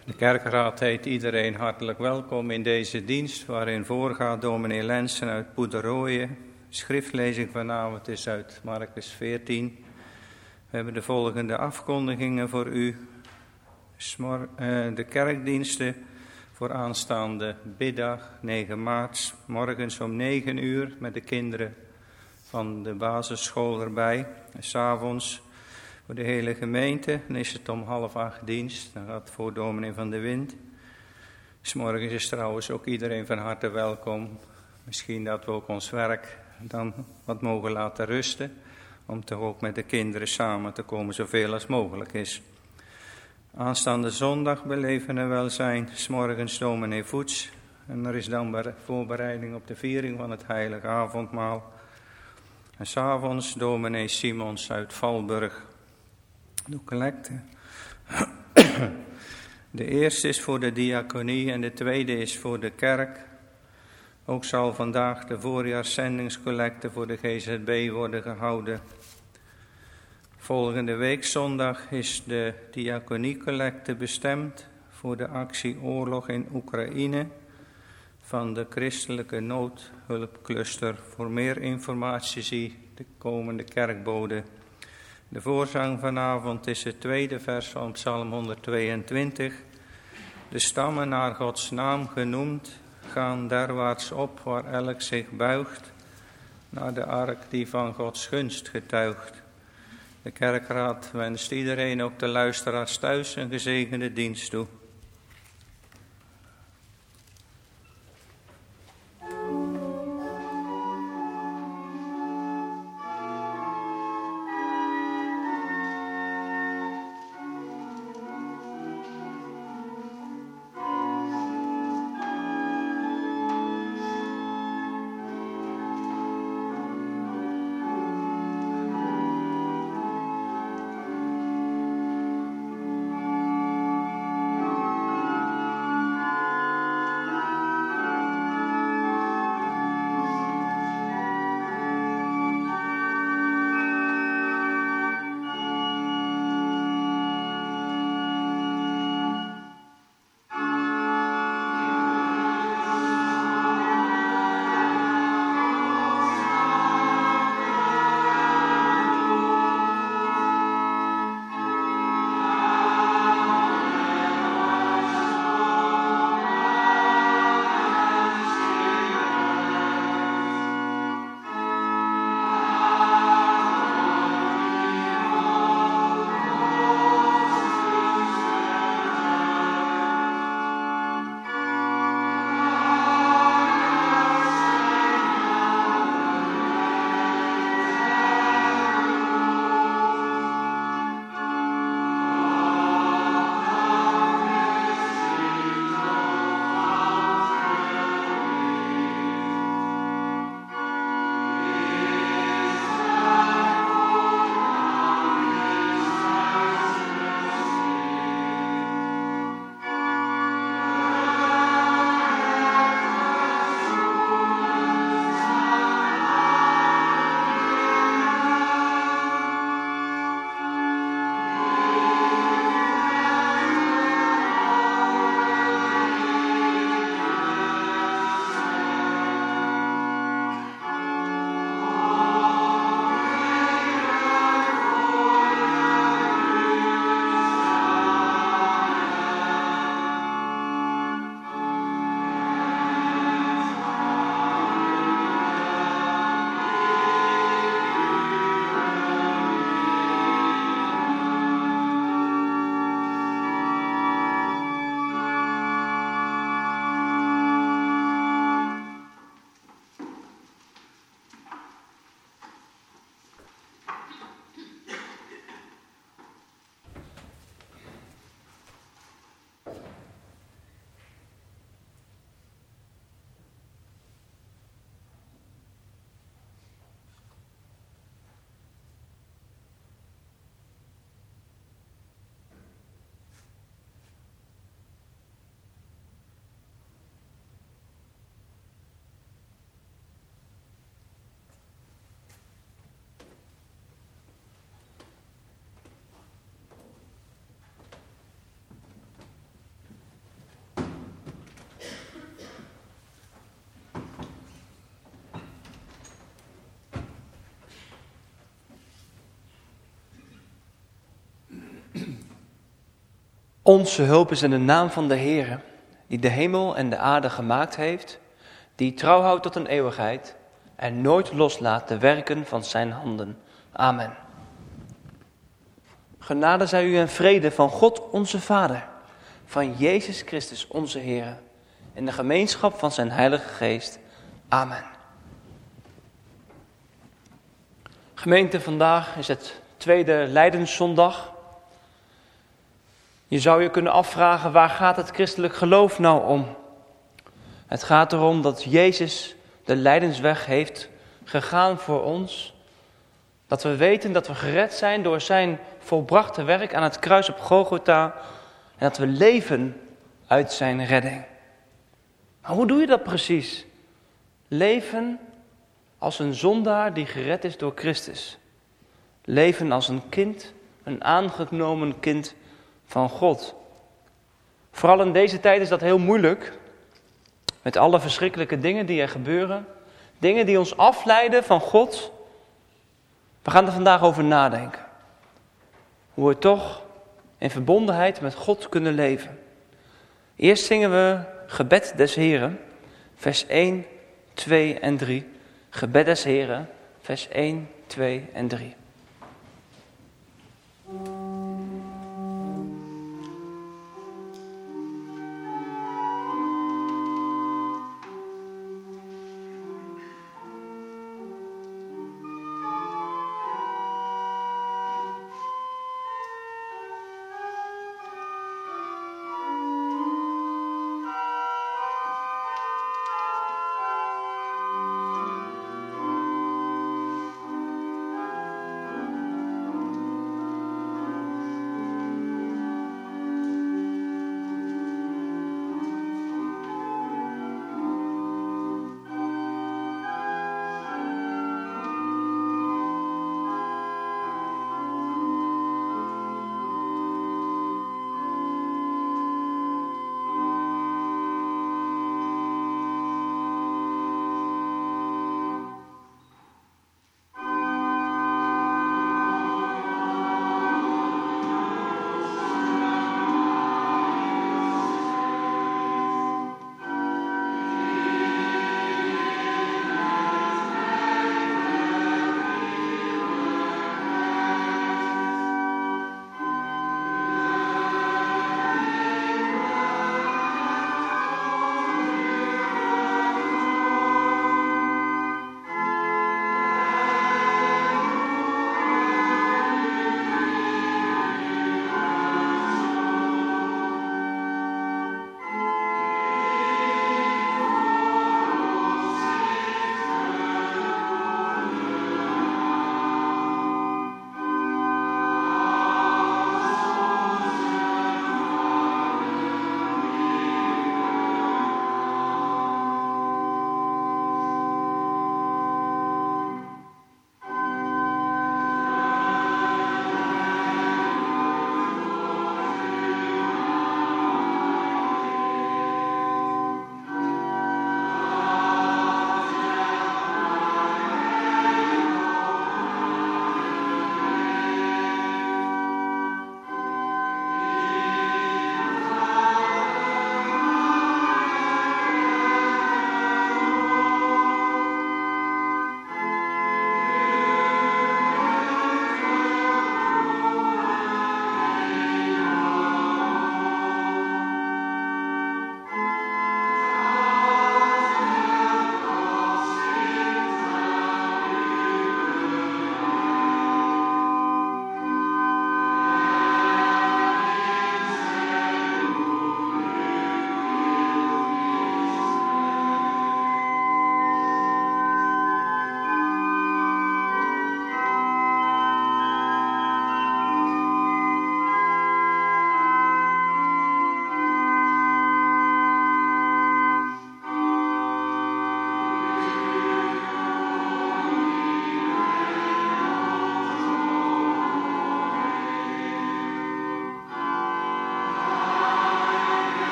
De kerkraad heet iedereen hartelijk welkom in deze dienst, waarin voorgaat dominee Lensen uit Poederooien. Schriftlezing vanavond is uit Markus 14. We hebben de volgende afkondigingen voor u. De kerkdiensten voor aanstaande biddag, 9 maart, morgens om 9 uur met de kinderen van de basisschool erbij. En 's avonds voor de hele gemeente, dan is het om 7:30 dienst, dan gaat het voor dominee van de Wind. 's Morgens is trouwens ook iedereen van harte welkom. Misschien dat we ook ons werk dan wat mogen laten rusten, om toch ook met de kinderen samen te komen, zoveel als mogelijk is. Aanstaande zondag beleven we welzijn, 's morgens dominee Voets. En er is dan voorbereiding op de viering van het heilige avondmaal. En 's avonds dominee Simons uit Valburg. De collecte. De eerste is voor de diaconie en de tweede is voor de kerk. Ook zal vandaag de voorjaarszendingscollecte voor de GZB worden gehouden. Volgende week zondag is de diaconiecollecte bestemd voor de actie Oorlog in Oekraïne van de Christelijke Noodhulpcluster. Voor meer informatie zie de komende kerkbode. De voorzang vanavond is het tweede vers van Psalm 122. De stammen naar Gods naam genoemd gaan derwaarts op waar elk zich buigt, naar de ark die van Gods gunst getuigt. De kerkraad wenst iedereen, ook de luisteraars thuis, een gezegende dienst toe. Onze hulp is in de naam van de Heere, die de hemel en de aarde gemaakt heeft, die trouw houdt tot een eeuwigheid en nooit loslaat de werken van zijn handen. Amen. Genade zij u en vrede van God onze Vader, van Jezus Christus onze Heere, in de gemeenschap van zijn Heilige Geest. Amen. Gemeente, vandaag is het tweede Lijdenszondag. Je zou je kunnen afvragen, waar gaat het christelijk geloof nou om? Het gaat erom dat Jezus de lijdensweg heeft gegaan voor ons. Dat we weten dat we gered zijn door zijn volbrachte werk aan het kruis op Golgotha. En dat we leven uit zijn redding. Maar hoe doe je dat precies? Leven als een zondaar die gered is door Christus. Leven als een kind, een aangenomen kind van God. Vooral in deze tijd is dat heel moeilijk. Met alle verschrikkelijke dingen die er gebeuren. Dingen die ons afleiden van God. We gaan er vandaag over nadenken. Hoe we toch in verbondenheid met God kunnen leven. Eerst zingen we Gebed des Heren, vers 1, 2 en 3. Gebed des Heren, vers 1, 2 en 3.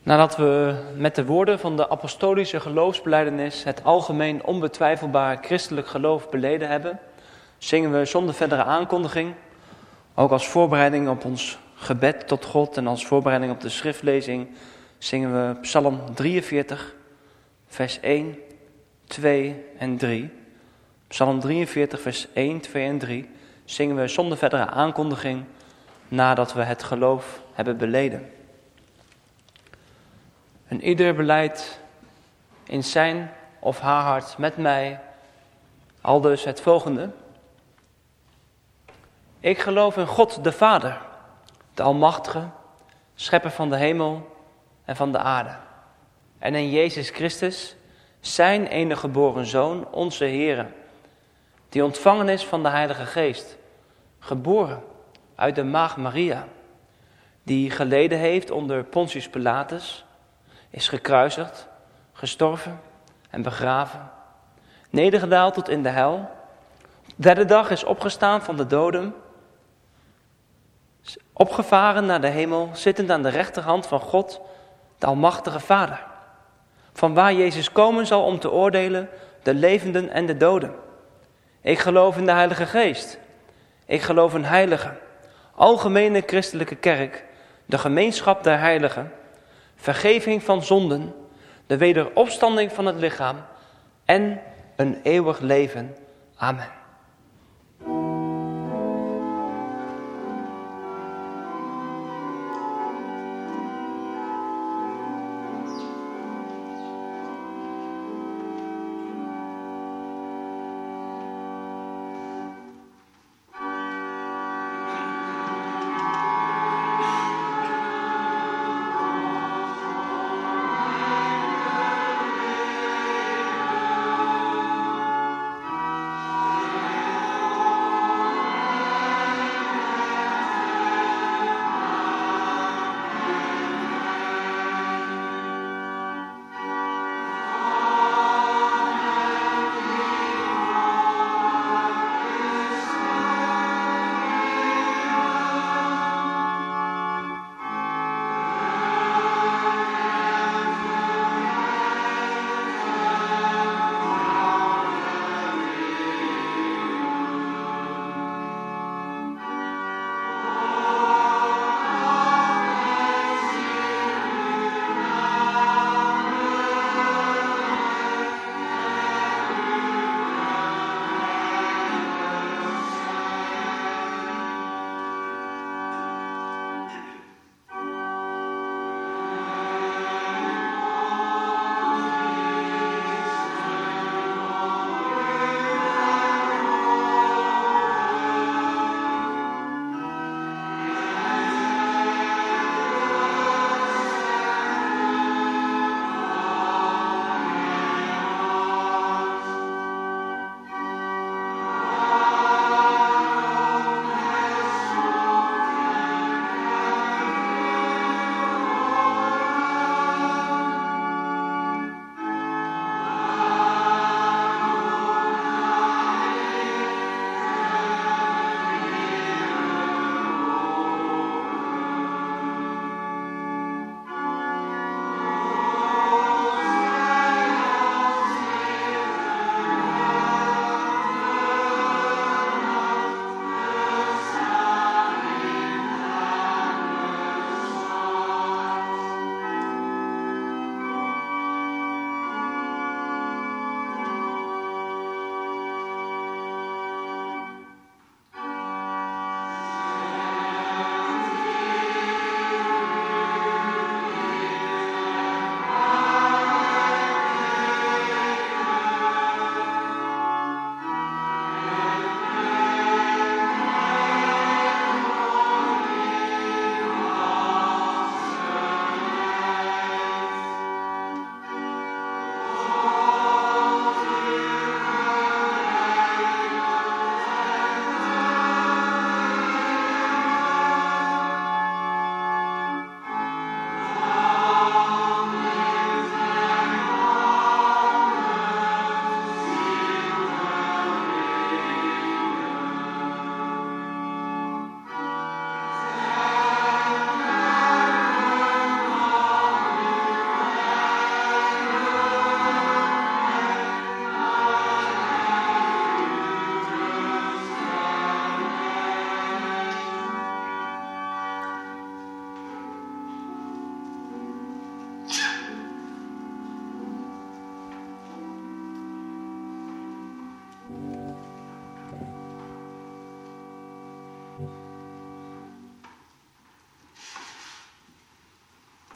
Nadat we met de woorden van de apostolische geloofsbelijdenis het algemeen onbetwijfelbaar christelijk geloof beleden hebben, zingen we zonder verdere aankondiging, ook als voorbereiding op ons gebed tot God en als voorbereiding op de schriftlezing, zingen we Psalm 43, vers 1, 2 en 3. Psalm 43, vers 1, 2 en 3 zingen we zonder verdere aankondiging nadat we het geloof hebben beleden. En ieder belijdt in zijn of haar hart met mij aldus het volgende. Ik geloof in God de Vader, de Almachtige, schepper van de hemel en van de aarde. En in Jezus Christus, zijn enige geboren Zoon, onze Heere, die ontvangen is van de Heilige Geest, geboren uit de maagd Maria, die geleden heeft onder Pontius Pilatus, is gekruisigd, gestorven en begraven, nedergedaald tot in de hel, de derde dag is opgestaan van de doden, opgevaren naar de hemel, zittend aan de rechterhand van God, de Almachtige Vader, van waar Jezus komen zal om te oordelen de levenden en de doden. Ik geloof in de Heilige Geest. Ik geloof in heilige, algemene christelijke kerk, de gemeenschap der heiligen, vergeving van zonden, de wederopstanding van het lichaam en een eeuwig leven. Amen.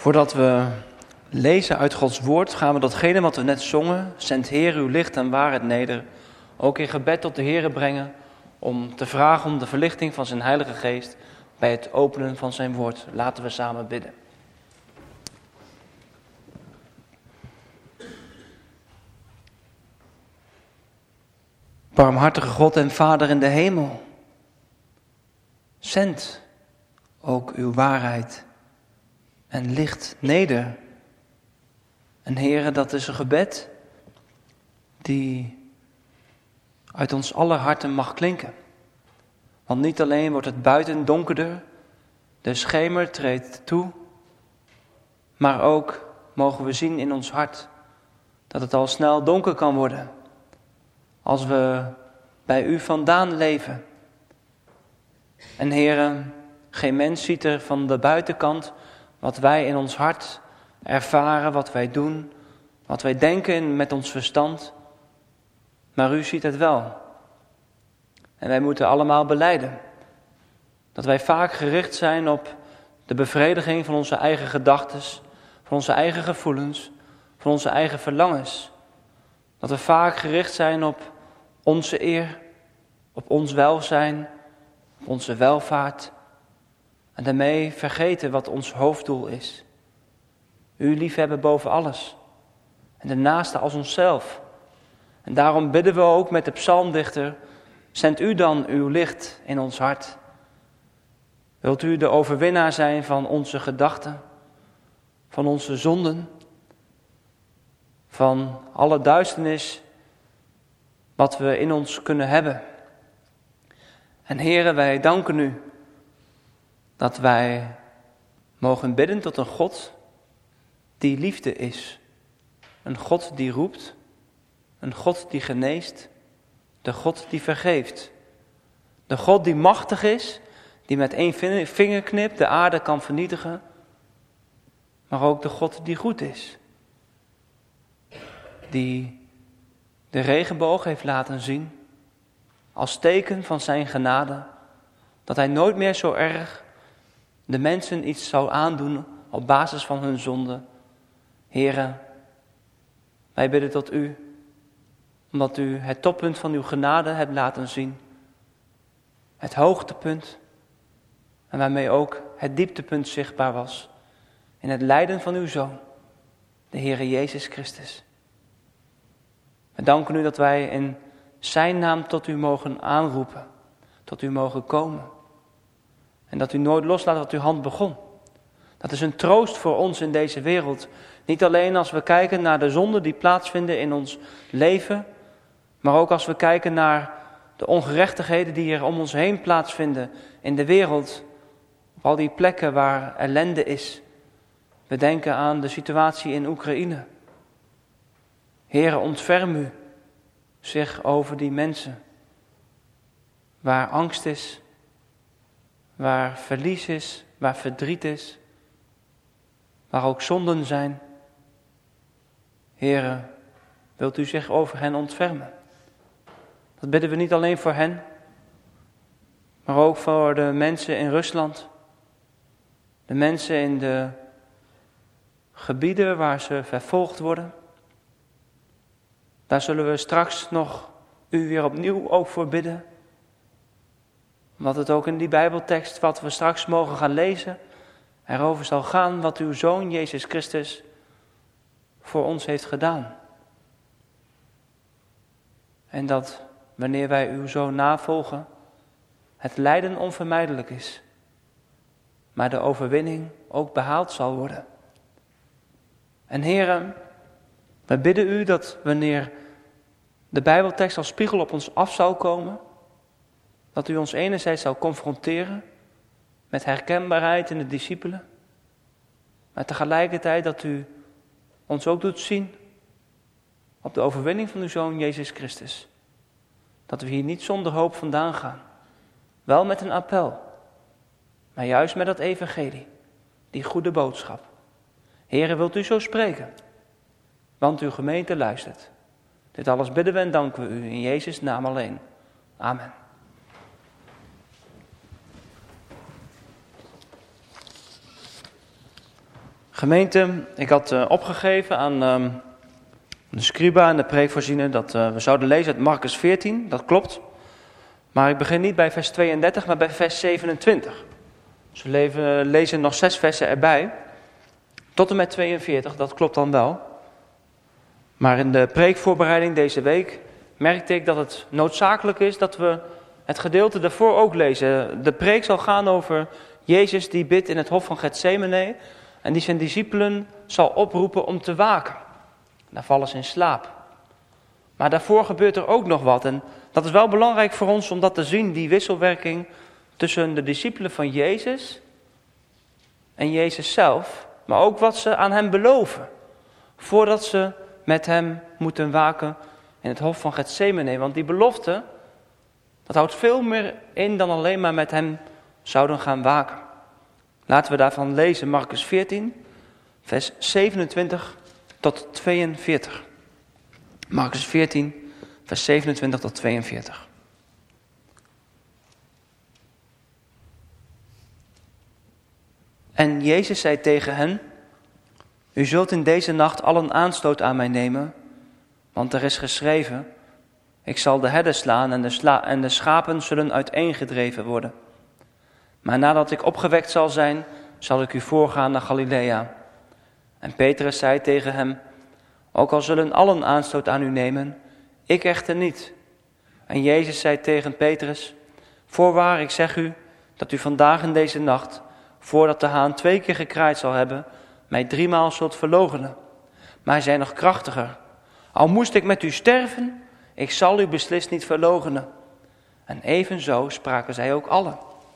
Voordat we lezen uit Gods woord, gaan we datgene wat we net zongen, zend Heer uw licht en waarheid neder, ook in gebed tot de Heere brengen, om te vragen om de verlichting van zijn Heilige Geest bij het openen van zijn woord. Laten we samen bidden. Barmhartige God en Vader in de hemel, zend ook uw waarheid en licht neder. En Heere, dat is een gebed die uit ons aller harten mag klinken. Want niet alleen wordt het buiten donkerder, de schemer treedt toe, maar ook mogen we zien in ons hart dat het al snel donker kan worden als we bij u vandaan leven. En Heere, geen mens ziet er van de buitenkant wat wij in ons hart ervaren, wat wij doen, wat wij denken met ons verstand. Maar u ziet het wel. En wij moeten allemaal belijden dat wij vaak gericht zijn op de bevrediging van onze eigen gedachten, van onze eigen gevoelens, van onze eigen verlangens. Dat we vaak gericht zijn op onze eer, op ons welzijn, op onze welvaart. En daarmee vergeten wat ons hoofddoel is. U liefhebben boven alles. En de naaste als onszelf. En daarom bidden we ook met de psalmdichter, zend u dan uw licht in ons hart. Wilt u de overwinnaar zijn van onze gedachten, van onze zonden, van alle duisternis wat we in ons kunnen hebben. En Heere, wij danken u dat wij mogen bidden tot een God die liefde is. Een God die roept, een God die geneest, de God die vergeeft. De God die machtig is, die met één vingerknip de aarde kan vernietigen. Maar ook de God die goed is. Die de regenboog heeft laten zien als teken van zijn genade. Dat hij nooit meer zo erg de mensen iets zou aandoen op basis van hun zonde. Heere, wij bidden tot u, omdat u het toppunt van uw genade hebt laten zien. Het hoogtepunt en waarmee ook het dieptepunt zichtbaar was. In het lijden van uw Zoon, de Heere Jezus Christus. We danken u dat wij in zijn naam tot u mogen aanroepen, tot u mogen komen. En dat u nooit loslaat wat uw hand begon. Dat is een troost voor ons in deze wereld. Niet alleen als we kijken naar de zonden die plaatsvinden in ons leven, maar ook als we kijken naar de ongerechtigheden die er om ons heen plaatsvinden in de wereld. Op al die plekken waar ellende is. We denken aan de situatie in Oekraïne. Heere, ontferm u zich over die mensen. Waar angst is, waar verlies is, waar verdriet is, waar ook zonden zijn. Heere, wilt u zich over hen ontfermen? Dat bidden we niet alleen voor hen, maar ook voor de mensen in Rusland. De mensen in de gebieden waar ze vervolgd worden. Daar zullen we straks nog u weer opnieuw ook voor bidden. Omdat het ook in die Bijbeltekst wat we straks mogen gaan lezen, erover zal gaan wat uw Zoon Jezus Christus voor ons heeft gedaan. En dat wanneer wij uw Zoon navolgen, het lijden onvermijdelijk is. Maar de overwinning ook behaald zal worden. En Heere, wij bidden u dat wanneer de Bijbeltekst als spiegel op ons af zou komen, dat u ons enerzijds zou confronteren met herkenbaarheid in de discipelen, maar tegelijkertijd dat u ons ook doet zien op de overwinning van uw Zoon Jezus Christus. Dat we hier niet zonder hoop vandaan gaan. Wel met een appel, maar juist met dat evangelie, die goede boodschap. Heere, wilt u zo spreken? Want uw gemeente luistert. Dit alles bidden we en danken we u in Jezus' naam alleen. Amen. Gemeente, ik had opgegeven aan de scriba en de preekvoorziener dat we zouden lezen uit Marcus 14, dat klopt. Maar ik begin niet bij vers 32, maar bij vers 27. Dus we lezen nog 6 versen erbij. Tot en met 42, dat klopt dan wel. Maar in de preekvoorbereiding deze week merkte ik dat het noodzakelijk is dat we het gedeelte daarvoor ook lezen. De preek zal gaan over Jezus die bidt in het hof van Getsemane en die zijn discipelen zal oproepen om te waken. Daar vallen ze in slaap. Maar daarvoor gebeurt er ook nog wat en dat is wel belangrijk voor ons om dat te zien, die wisselwerking tussen de discipelen van Jezus en Jezus zelf, maar ook wat ze aan hem beloven, voordat ze met hem moeten waken in het hof van Getsemane. Want die belofte, dat houdt veel meer in dan alleen maar met hem zouden gaan waken. Laten we daarvan lezen, Marcus 14, vers 27 tot 42. Marcus 14, vers 27 tot 42. En Jezus zei tegen hen: U zult in deze nacht allen aanstoot aan mij nemen, want er is geschreven: Ik zal de herden slaan en de schapen zullen uiteengedreven worden. Maar nadat ik opgewekt zal zijn, zal ik u voorgaan naar Galilea. En Petrus zei tegen hem: Ook al zullen allen aanstoot aan u nemen, ik echter niet. En Jezus zei tegen Petrus: Voorwaar, ik zeg u, dat u vandaag in deze nacht, voordat de haan 2 keer gekraaid zal hebben, mij 3 maal zult verloochenen. Maar hij zei nog krachtiger: Al moest ik met u sterven, ik zal u beslist niet verloochenen. En evenzo spraken zij ook allen.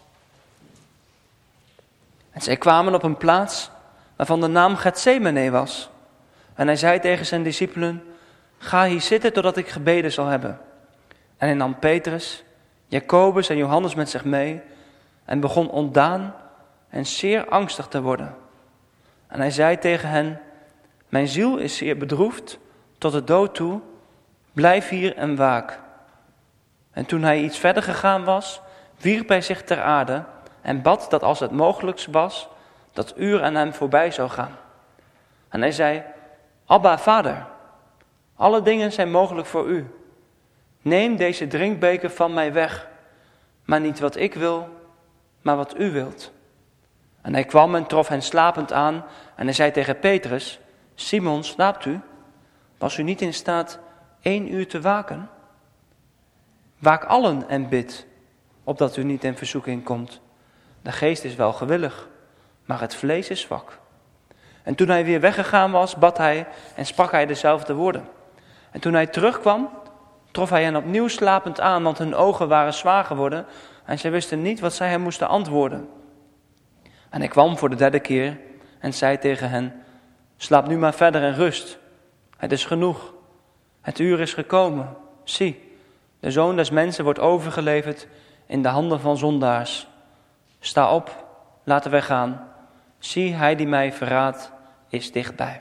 En zij kwamen op een plaats waarvan de naam Getsemane was. En hij zei tegen zijn discipelen: Ga hier zitten totdat ik gebeden zal hebben. En hij nam Petrus, Jacobus en Johannes met zich mee en begon ontdaan en zeer angstig te worden. En hij zei tegen hen: Mijn ziel is zeer bedroefd tot de dood toe, blijf hier en waak. En toen hij iets verder gegaan was, wierp hij zich ter aarde en bad dat als het mogelijk was, dat uur aan hem voorbij zou gaan. En hij zei: Abba, Vader, alle dingen zijn mogelijk voor u. Neem deze drinkbeker van mij weg, maar niet wat ik wil, maar wat u wilt. En hij kwam en trof hen slapend aan en hij zei tegen Petrus: Simon, slaapt u? Was u niet in staat 1 uur te waken? Waak allen en bid, opdat u niet in verzoeking komt. De geest is wel gewillig, maar het vlees is zwak. En toen hij weer weggegaan was, bad hij en sprak hij dezelfde woorden. En toen hij terugkwam, trof hij hen opnieuw slapend aan, want hun ogen waren zwaar geworden en zij wisten niet wat zij hem moesten antwoorden. En hij kwam voor de 3e keer en zei tegen hen: Slaap nu maar verder en rust. Het is genoeg. Het uur is gekomen. Zie, de Zoon des Mensen wordt overgeleverd in de handen van zondaars. Sta op, laten wij gaan. Zie, hij die mij verraadt is dichtbij.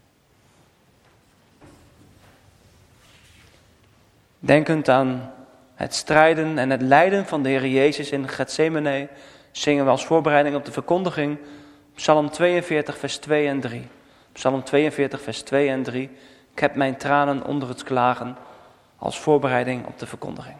Denkend aan het strijden en het lijden van de Heer Jezus in Getsemane, zingen we als voorbereiding op de verkondiging Psalm 42 vers 2 en 3. Psalm 42 vers 2 en 3. Ik heb mijn tranen onder het klagen, als voorbereiding op de verkondiging.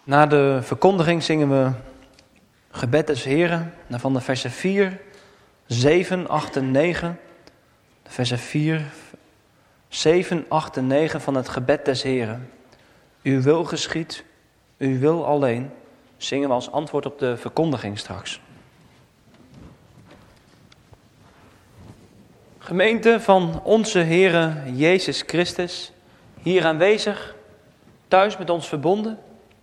Na de verkondiging zingen we Gebed des Heren, van de versen 4, 7, 8 en 9. De versen 4, 7, 8 en 9 van het Gebed des Heren. Uw wil geschied, uw wil alleen, zingen we als antwoord op de verkondiging straks. Gemeente van onze Heere Jezus Christus, hier aanwezig, thuis met ons verbonden.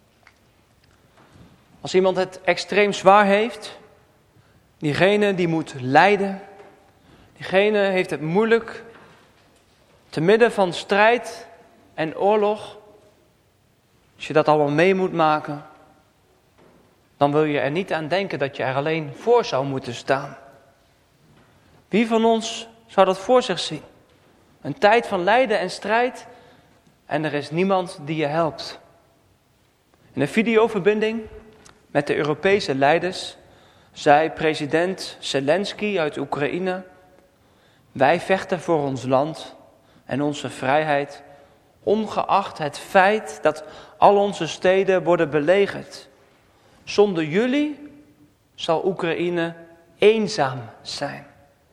Als iemand het extreem zwaar heeft, diegene die moet lijden, diegene heeft het moeilijk, te midden van strijd en oorlog. Als je dat allemaal mee moet maken, dan wil je er niet aan denken dat je er alleen voor zou moeten staan. Wie van ons zou dat voor zich zien? Een tijd van lijden en strijd en er is niemand die je helpt. In een videoverbinding met de Europese leiders zei president Zelensky uit Oekraïne: wij vechten voor ons land en onze vrijheid, ongeacht het feit dat al onze steden worden belegerd. Zonder jullie zal Oekraïne eenzaam zijn.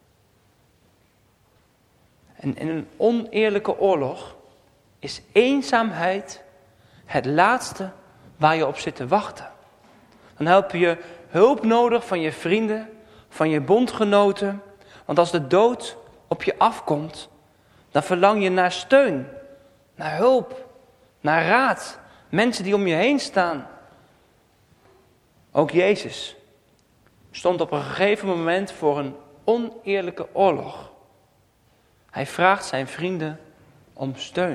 En in een oneerlijke oorlog is eenzaamheid het laatste waar je op zit te wachten. Dan heb je hulp nodig van je vrienden, van je bondgenoten. Want als de dood op je afkomt, dan verlang je naar steun, naar hulp, naar raad. Mensen die om je heen staan. Ook Jezus stond op een gegeven moment voor een oneerlijke oorlog. Hij vraagt zijn vrienden om steun.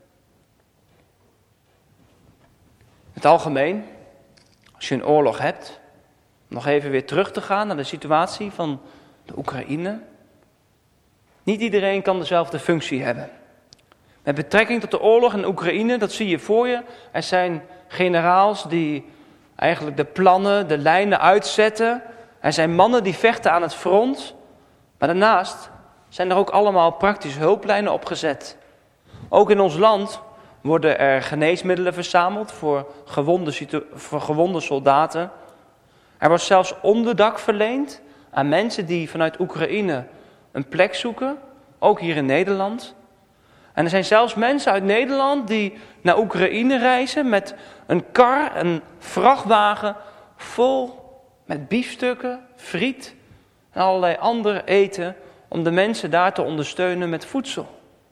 In het algemeen, als je een oorlog hebt, nog even weer terug te gaan naar de situatie van de Oekraïne. Niet iedereen kan dezelfde functie hebben. Met betrekking tot de oorlog in Oekraïne, dat zie je voor je. Er zijn generaals die eigenlijk de plannen, de lijnen uitzetten. Er zijn mannen die vechten aan het front. Maar daarnaast zijn er ook allemaal praktische hulplijnen opgezet. Ook in ons land worden er geneesmiddelen verzameld voor gewonde soldaten. Er wordt zelfs onderdak verleend aan mensen die vanuit Oekraïne een plek zoeken, ook hier in Nederland. En er zijn zelfs mensen uit Nederland die naar Oekraïne reizen met een kar, een vrachtwagen vol met biefstukken, friet en allerlei ander eten om de mensen daar te ondersteunen met voedsel.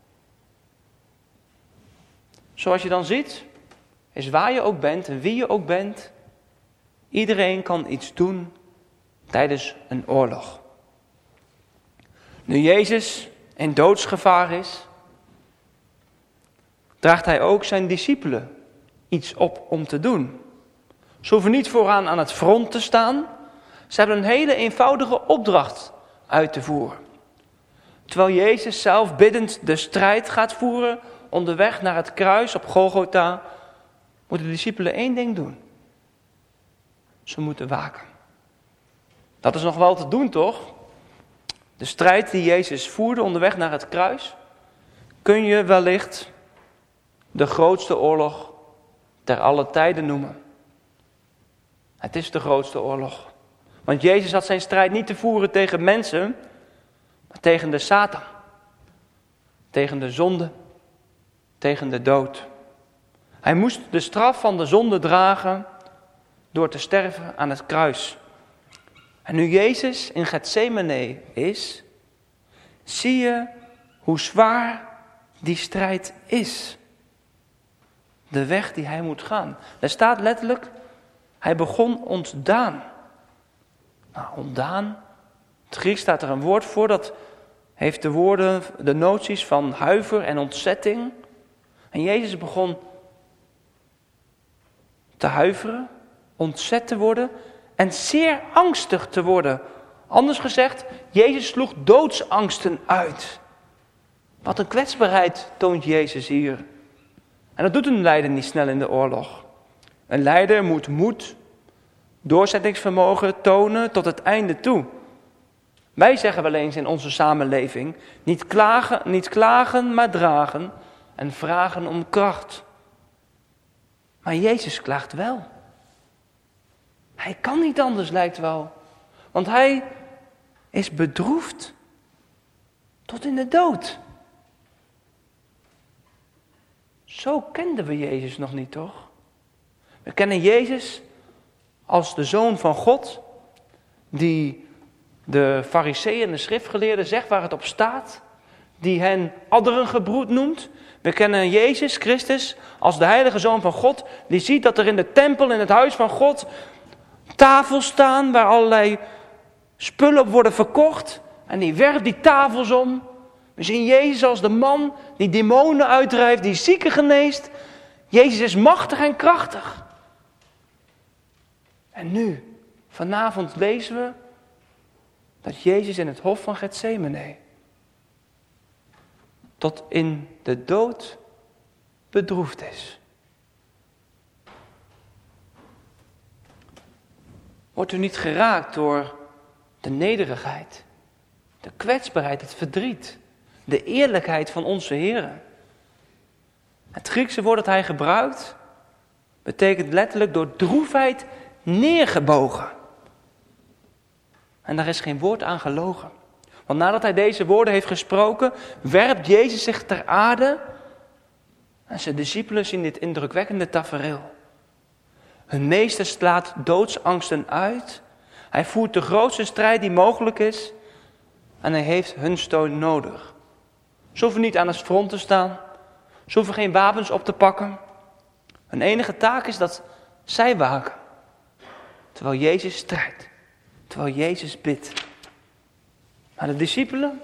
Zoals je dan ziet, is waar je ook bent en wie je ook bent, iedereen kan iets doen tijdens een oorlog. Nu Jezus in doodsgevaar is, draagt hij ook zijn discipelen iets op om te doen. Ze hoeven niet vooraan aan het front te staan. Ze hebben een hele eenvoudige opdracht uit te voeren. Terwijl Jezus zelf biddend de strijd gaat voeren onderweg naar het kruis op Golgotha, moeten de discipelen één ding doen. Ze moeten waken. Dat is nog wel te doen, toch? De strijd die Jezus voerde onderweg naar het kruis, kun je wellicht de grootste oorlog ter alle tijden noemen. Het is de grootste oorlog. Want Jezus had zijn strijd niet te voeren tegen mensen, maar tegen de Satan. Tegen de zonde, tegen de dood. Hij moest de straf van de zonde dragen door te sterven aan het kruis. En nu Jezus in Getsemane is, zie je hoe zwaar die strijd is. De weg die hij moet gaan. Er staat letterlijk, hij begon ontdaan. Nou, ontdaan, in het Grieks staat er een woord voor, dat heeft de woorden, de noties van huiver en ontzetting. En Jezus begon te huiveren, ontzet te worden en zeer angstig te worden. Anders gezegd, Jezus sloeg doodsangsten uit. Wat een kwetsbaarheid toont Jezus hier. En dat doet een leider niet snel in de oorlog. Een leider moet moed, doorzettingsvermogen tonen tot het einde toe. Wij zeggen wel eens in onze samenleving, niet klagen, maar dragen en vragen om kracht. Maar Jezus klaagt wel. Hij kan niet anders, lijkt wel. Want hij is bedroefd tot in de dood. Zo kenden we Jezus nog niet, toch? We kennen Jezus als de Zoon van God, die de Farizeeën en de schriftgeleerden zegt waar het op staat, die hen adderengebroed noemt. We kennen Jezus Christus als de heilige Zoon van God, die ziet dat er in de tempel, in het huis van God, tafels staan waar allerlei spullen op worden verkocht. En die werpt die tafels om. We zien Jezus als de man die demonen uitdrijft, die zieken geneest. Jezus is machtig en krachtig. En nu, vanavond lezen we dat Jezus in het hof van Getsemane tot in de dood bedroefd is. Wordt u niet geraakt door de nederigheid, de kwetsbaarheid, het verdriet, de eerlijkheid van onze Heer? Het Griekse woord dat hij gebruikt betekent letterlijk door droefheid neergebogen. En daar is geen woord aan gelogen. Want nadat hij deze woorden heeft gesproken, werpt Jezus zich ter aarde. En zijn discipelen zien dit indrukwekkende tafereel. Hun meester slaat doodsangsten uit. Hij voert de grootste strijd die mogelijk is. En hij heeft hun steun nodig. Ze hoeven niet aan het front te staan. Ze hoeven geen wapens op te pakken. Hun enige taak is dat zij waken. Terwijl Jezus strijdt. Terwijl Jezus bidt. Maar de discipelen,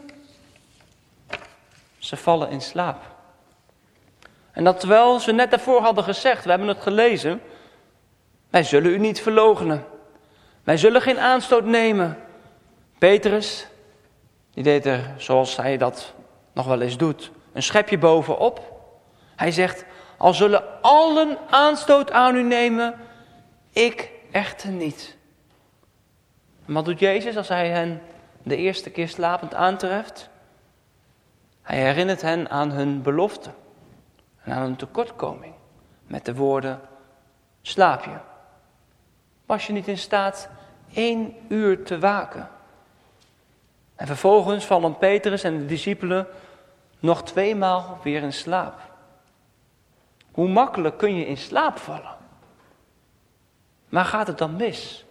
ze vallen in slaap. En dat terwijl ze net daarvoor hadden gezegd, we hebben het gelezen, wij zullen u niet verloochenen. Wij zullen geen aanstoot nemen. Petrus, die deed er, zoals hij dat nog wel eens doet, een schepje bovenop. Hij zegt, al zullen allen aanstoot aan u nemen, ik echter niet. En wat doet Jezus als hij hen de eerste keer slapend aantreft? Hij herinnert hen aan hun belofte en aan hun tekortkoming met de woorden, slaap je? Was je niet in staat 1 uur te waken? En vervolgens vallen Petrus en de discipelen nog 2 maal weer in slaap. Hoe makkelijk kun je in slaap vallen? Waar gaat het dan mis?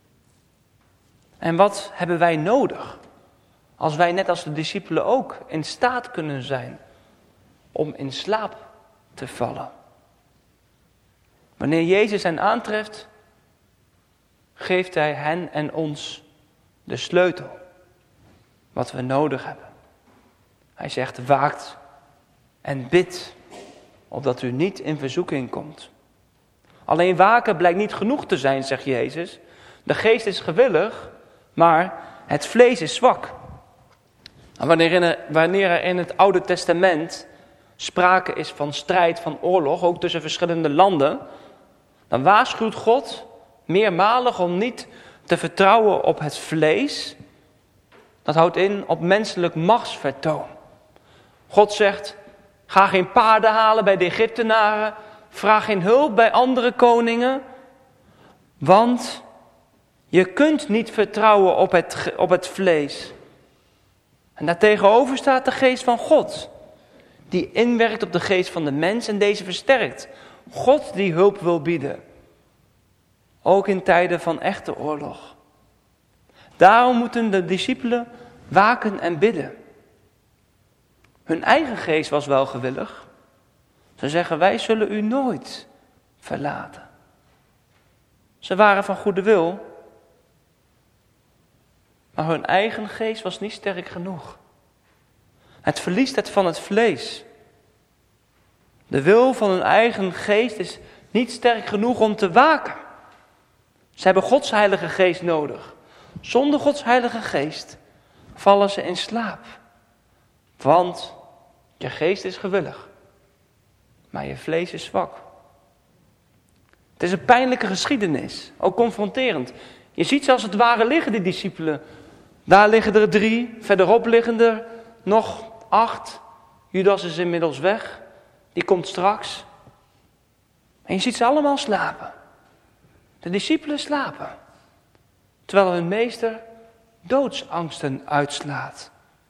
En wat hebben wij nodig? Als wij net als de discipelen ook in staat kunnen zijn om in slaap te vallen. Wanneer Jezus hen aantreft, geeft hij hen en ons de sleutel. Wat we nodig hebben. Hij zegt, waakt en bid, opdat u niet in verzoeking komt. Alleen waken blijkt niet genoeg te zijn, zegt Jezus. De geest is gewillig, maar het vlees is zwak. En wanneer er in het Oude Testament sprake is van strijd, van oorlog, ook tussen verschillende landen, dan waarschuwt God meermalig om niet te vertrouwen op het vlees. Dat houdt in op menselijk machtsvertoon. God zegt, ga geen paarden halen bij de Egyptenaren, vraag geen hulp bij andere koningen, want je kunt niet vertrouwen op het vlees. En daartegenover staat de geest van God, die inwerkt op de geest van de mens en deze versterkt. God die hulp wil bieden, ook in tijden van echte oorlog. Daarom moeten de discipelen waken en bidden. Hun eigen geest was wel gewillig. Ze zeggen, wij zullen u nooit verlaten. Ze waren van goede wil. Maar hun eigen geest was niet sterk genoeg. Het verliest het van het vlees. De wil van hun eigen geest is niet sterk genoeg om te waken. Ze hebben Gods heilige geest nodig. Zonder Gods heilige geest vallen ze in slaap. Want je geest is gewillig, maar je vlees is zwak. Het is een pijnlijke geschiedenis, ook confronterend. Je ziet ze als het ware liggen, die discipelen. Daar liggen er 3, verderop liggen er nog 8. Judas is inmiddels weg, die komt straks. En je ziet ze allemaal slapen. De discipelen slapen. terwijl hun meester doodsangsten uitslaat.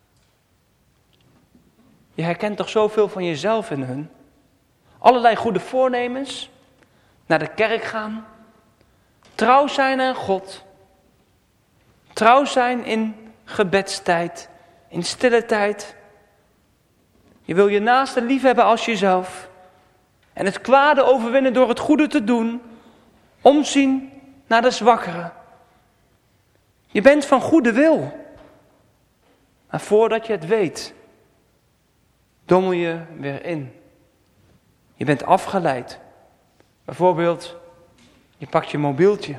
Je herkent toch zoveel van jezelf in hun? Allerlei goede voornemens, naar de kerk gaan, trouw zijn aan God, trouw zijn in gebedstijd, in stille tijd. Je wil je naaste lief hebben als jezelf en het kwade overwinnen door het goede te doen, omzien naar de zwakkeren. Je bent van goede wil, maar voordat je het weet, dommel je weer in. Je bent afgeleid. Bijvoorbeeld, je pakt je mobieltje.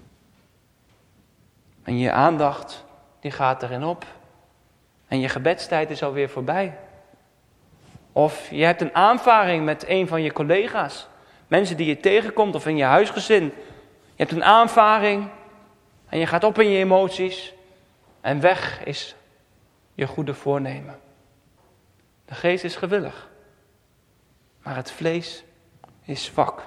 En je aandacht, die gaat erin op. En je gebedstijd is alweer voorbij. Of je hebt een aanvaring met een van je collega's. Mensen die je tegenkomt of in je huisgezin. Je hebt een aanvaring en je gaat op in je emoties. En weg is je goede voornemen. De geest is gewillig, maar het vlees is zwak.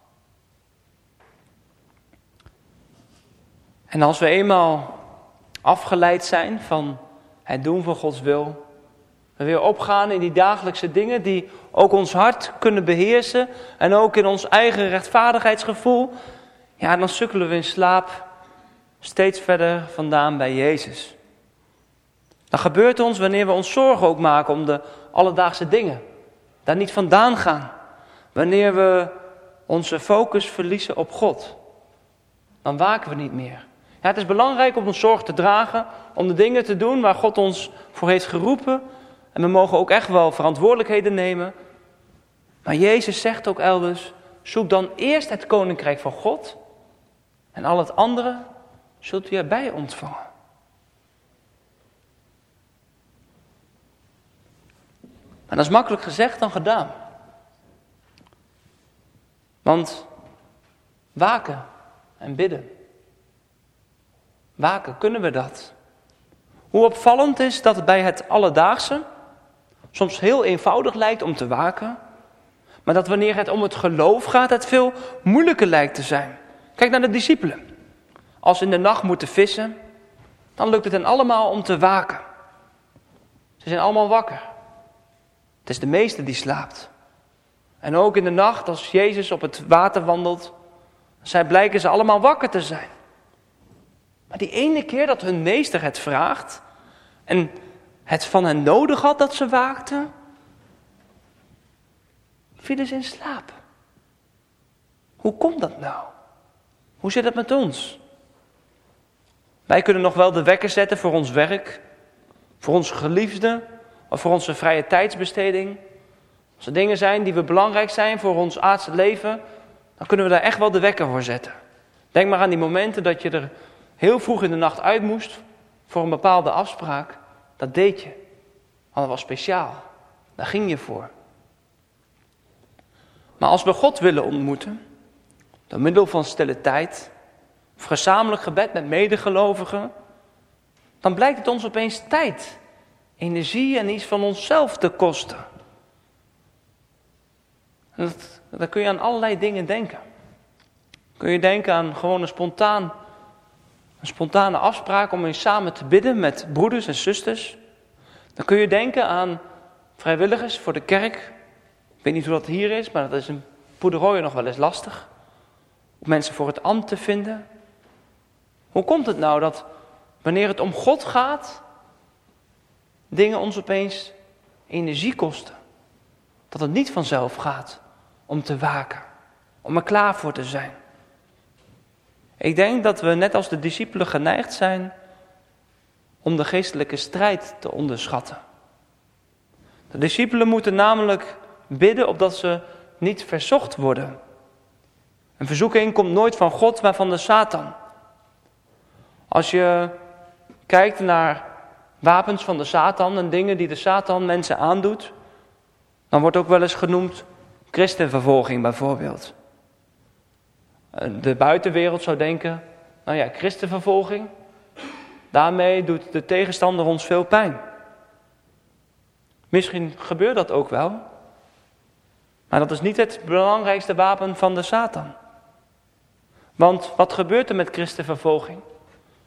En als we eenmaal afgeleid zijn van het doen van Gods wil, we weer opgaan in die dagelijkse dingen die ook ons hart kunnen beheersen en ook in ons eigen rechtvaardigheidsgevoel, ja, dan sukkelen we in slaap steeds verder vandaan bij Jezus. Dat gebeurt ons wanneer we ons zorgen ook maken om de alledaagse dingen. Daar niet vandaan gaan. Wanneer we onze focus verliezen op God. Dan waken we niet meer. Ja, het is belangrijk om ons zorg te dragen. Om de dingen te doen waar God ons voor heeft geroepen. En we mogen ook echt wel verantwoordelijkheden nemen. Maar Jezus zegt ook elders. Zoek dan eerst het koninkrijk van God. En al het andere zult u erbij ontvangen. Maar dat is makkelijk gezegd dan gedaan. Want waken en bidden. Waken, kunnen we dat? Hoe opvallend is dat het bij het alledaagse soms heel eenvoudig lijkt om te waken. Maar dat wanneer het om het geloof gaat, het veel moeilijker lijkt te zijn. Kijk naar de discipelen. Als ze in de nacht moeten vissen, dan lukt het hen allemaal om te waken. Ze zijn allemaal wakker. Het is de meester die slaapt. En ook in de nacht, als Jezus op het water wandelt, blijken ze allemaal wakker te zijn. Maar die ene keer dat hun meester het vraagt en het van hen nodig had dat ze waakten, vielen ze in slaap. Hoe komt dat nou? Hoe zit het met ons? Wij kunnen nog wel de wekker zetten voor ons werk, voor onze geliefden of voor onze vrije tijdsbesteding. Als er dingen zijn die belangrijk zijn voor ons aardse leven, dan kunnen we daar echt wel de wekker voor zetten. Denk maar aan die momenten dat je er heel vroeg in de nacht uit moest voor een bepaalde afspraak. Dat deed je. Want dat was speciaal. Daar ging je voor. Maar als we God willen ontmoeten, door middel van stille tijd, of gezamenlijk gebed met medegelovigen, dan blijkt het ons opeens tijd, energie en iets van onszelf te kosten. Dan kun je aan allerlei dingen denken. Kun je denken aan gewoon een spontane afspraak om eens samen te bidden met broeders en zusters. Dan kun je denken aan vrijwilligers voor de kerk. Ik weet niet hoe dat hier is, maar dat is in Poederoijen nog wel eens lastig. Om mensen voor het ambt te vinden. Hoe komt het nou dat wanneer het om God gaat, dingen ons opeens energie kosten? Dat het niet vanzelf gaat om te waken, om er klaar voor te zijn. Ik denk dat we net als de discipelen geneigd zijn om de geestelijke strijd te onderschatten. De discipelen moeten namelijk bidden opdat ze niet verzocht worden. Een verzoeking komt nooit van God, maar van de Satan. Als je kijkt naar wapens van de Satan en dingen die de Satan mensen aandoet, dan wordt ook wel eens genoemd christenvervolging bijvoorbeeld. De buitenwereld zou denken, nou ja, christenvervolging, daarmee doet de tegenstander ons veel pijn. Misschien gebeurt dat ook wel, maar dat is niet het belangrijkste wapen van de Satan. Want wat gebeurt er met christenvervolging?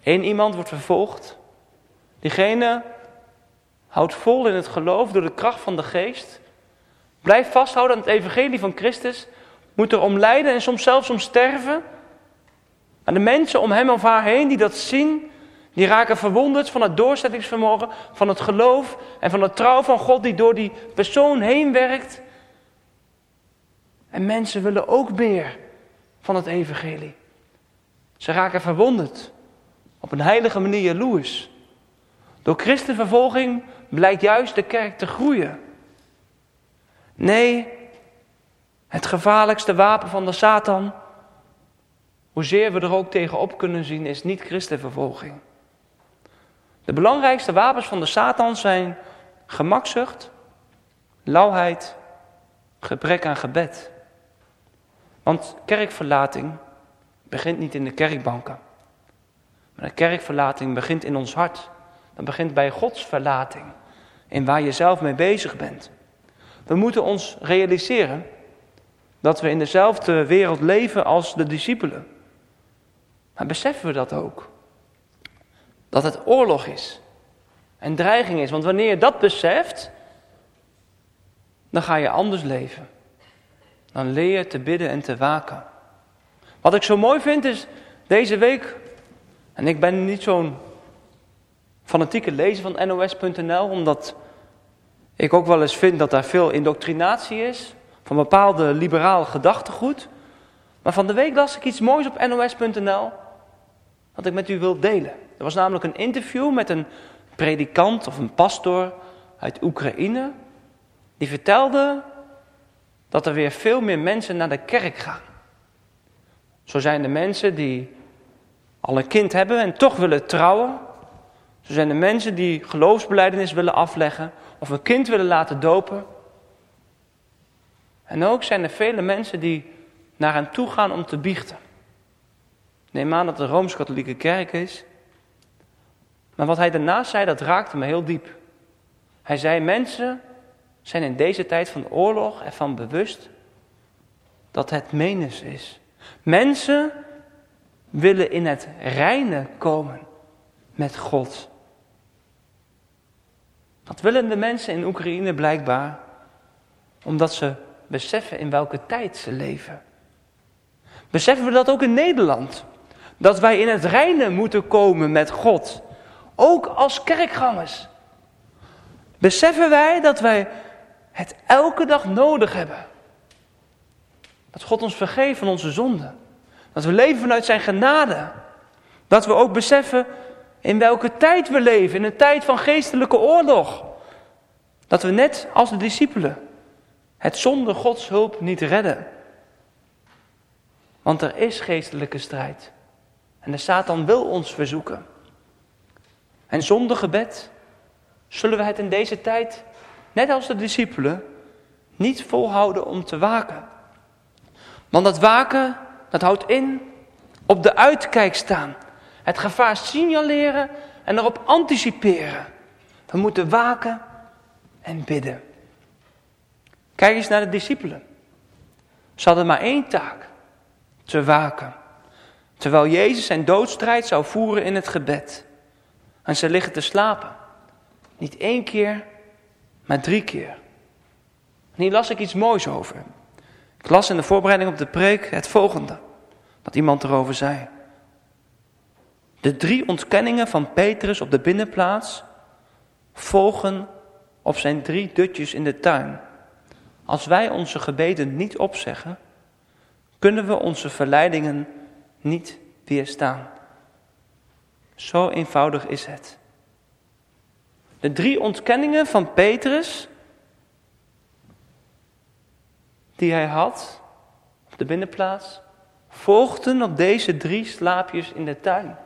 Eén iemand wordt vervolgd. Diegene houdt vol in het geloof door de kracht van de geest. Blijft vasthouden aan het evangelie van Christus. Moet er om lijden en soms zelfs om sterven. En de mensen om hem of haar heen die dat zien, die raken verwonderd van het doorzettingsvermogen, van het geloof en van de trouw van God die door die persoon heen werkt. En mensen willen ook meer van het evangelie. Ze raken verwonderd, op een heilige manier jaloers. Door christenvervolging blijkt juist de kerk te groeien. Nee, het gevaarlijkste wapen van de Satan, hoezeer we er ook tegenop kunnen zien, is niet christenvervolging. De belangrijkste wapens van de Satan zijn gemakzucht, lauwheid, gebrek aan gebed. Want kerkverlating begint niet in de kerkbanken. Maar de kerkverlating begint in ons hart. Dat begint bij Gods verlating, in waar je zelf mee bezig bent. We moeten ons realiseren dat we in dezelfde wereld leven als de discipelen. Maar beseffen we dat ook? Dat het oorlog is en dreiging is. Want wanneer je dat beseft, dan ga je anders leven. Dan leer je te bidden en te waken. Wat ik zo mooi vind is deze week, en ik ben niet zo'n fanatieke lezer van NOS.nl, omdat ik ook wel eens vind dat daar veel indoctrinatie is van bepaalde liberale gedachtegoed. Maar van de week las ik iets moois op NOS.nl wat ik met u wil delen. Er was namelijk een interview met een predikant of een pastoor uit Oekraïne. Die vertelde dat er weer veel meer mensen naar de kerk gaan. Zo zijn er mensen die al een kind hebben en toch willen trouwen. Zo zijn er mensen die geloofsbelijdenis willen afleggen of een kind willen laten dopen. En ook zijn er vele mensen die naar hen toe gaan om te biechten. Neem aan dat het de Rooms-Katholieke Kerk is. Maar wat hij daarnaast zei, dat raakte me heel diep. Hij zei, mensen zijn in deze tijd van oorlog ervan bewust dat het menens is. Mensen willen in het reine komen met God. Dat willen de mensen in Oekraïne blijkbaar, omdat ze beseffen in welke tijd ze leven. Beseffen we dat ook in Nederland? Dat wij in het reine moeten komen met God. Ook als kerkgangers. Beseffen wij dat wij het elke dag nodig hebben. Dat God ons vergeeft van onze zonden. Dat we leven vanuit zijn genade. Dat we ook beseffen in welke tijd we leven. In een tijd van geestelijke oorlog. Dat we net als de discipelen het zonder Gods hulp niet redden. Want er is geestelijke strijd. En de Satan wil ons verzoeken. En zonder gebed zullen we het in deze tijd, net als de discipelen, niet volhouden om te waken. Want dat waken, dat houdt in op de uitkijk staan. Het gevaar signaleren en erop anticiperen. We moeten waken en bidden. Kijk eens naar de discipelen. Ze hadden maar één taak. Te waken. Terwijl Jezus zijn doodstrijd zou voeren in het gebed. En ze liggen te slapen. Niet 1 keer, maar 3 keer. En hier las ik iets moois over. Ik las in de voorbereiding op de preek het volgende. Wat iemand erover zei. De 3 ontkenningen van Petrus op de binnenplaats volgen op zijn 3 dutjes in de tuin. Als wij onze gebeden niet opzeggen, kunnen we onze verleidingen niet weerstaan. Zo eenvoudig is het. De 3 ontkenningen van Petrus, die hij had op de binnenplaats, volgden op deze 3 slaapjes in de tuin.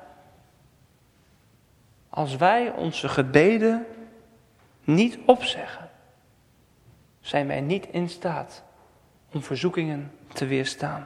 Als wij onze gebeden niet opzeggen, zijn wij niet in staat om verzoekingen te weerstaan.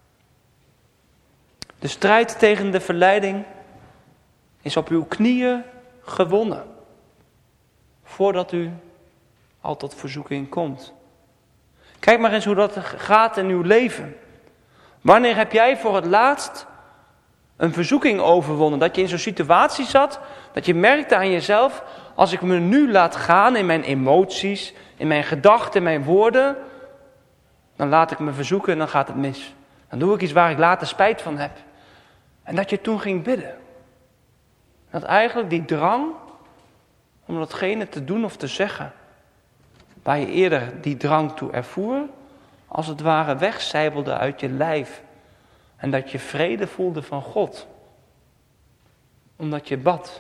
De strijd tegen de verleiding is op uw knieën gewonnen, voordat u al tot verzoeking komt. Kijk maar eens hoe dat gaat in uw leven. Wanneer heb jij voor het laatst een verzoeking overwonnen. Dat je in zo'n situatie zat, dat je merkte aan jezelf, als ik me nu laat gaan in mijn emoties, in mijn gedachten, in mijn woorden, dan laat ik me verzoeken en dan gaat het mis. Dan doe ik iets waar ik later spijt van heb. En dat je toen ging bidden. Dat eigenlijk die drang om datgene te doen of te zeggen, waar je eerder die drang toe ervoer, als het ware wegcijpelde uit je lijf. En dat je vrede voelde van God. Omdat je bad.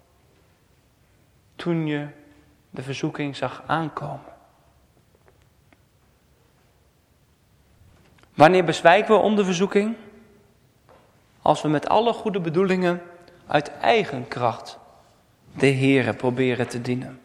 Toen je de verzoeking zag aankomen. Wanneer bezwijken we onder verzoeking? Als we met alle goede bedoelingen uit eigen kracht de Heere proberen te dienen.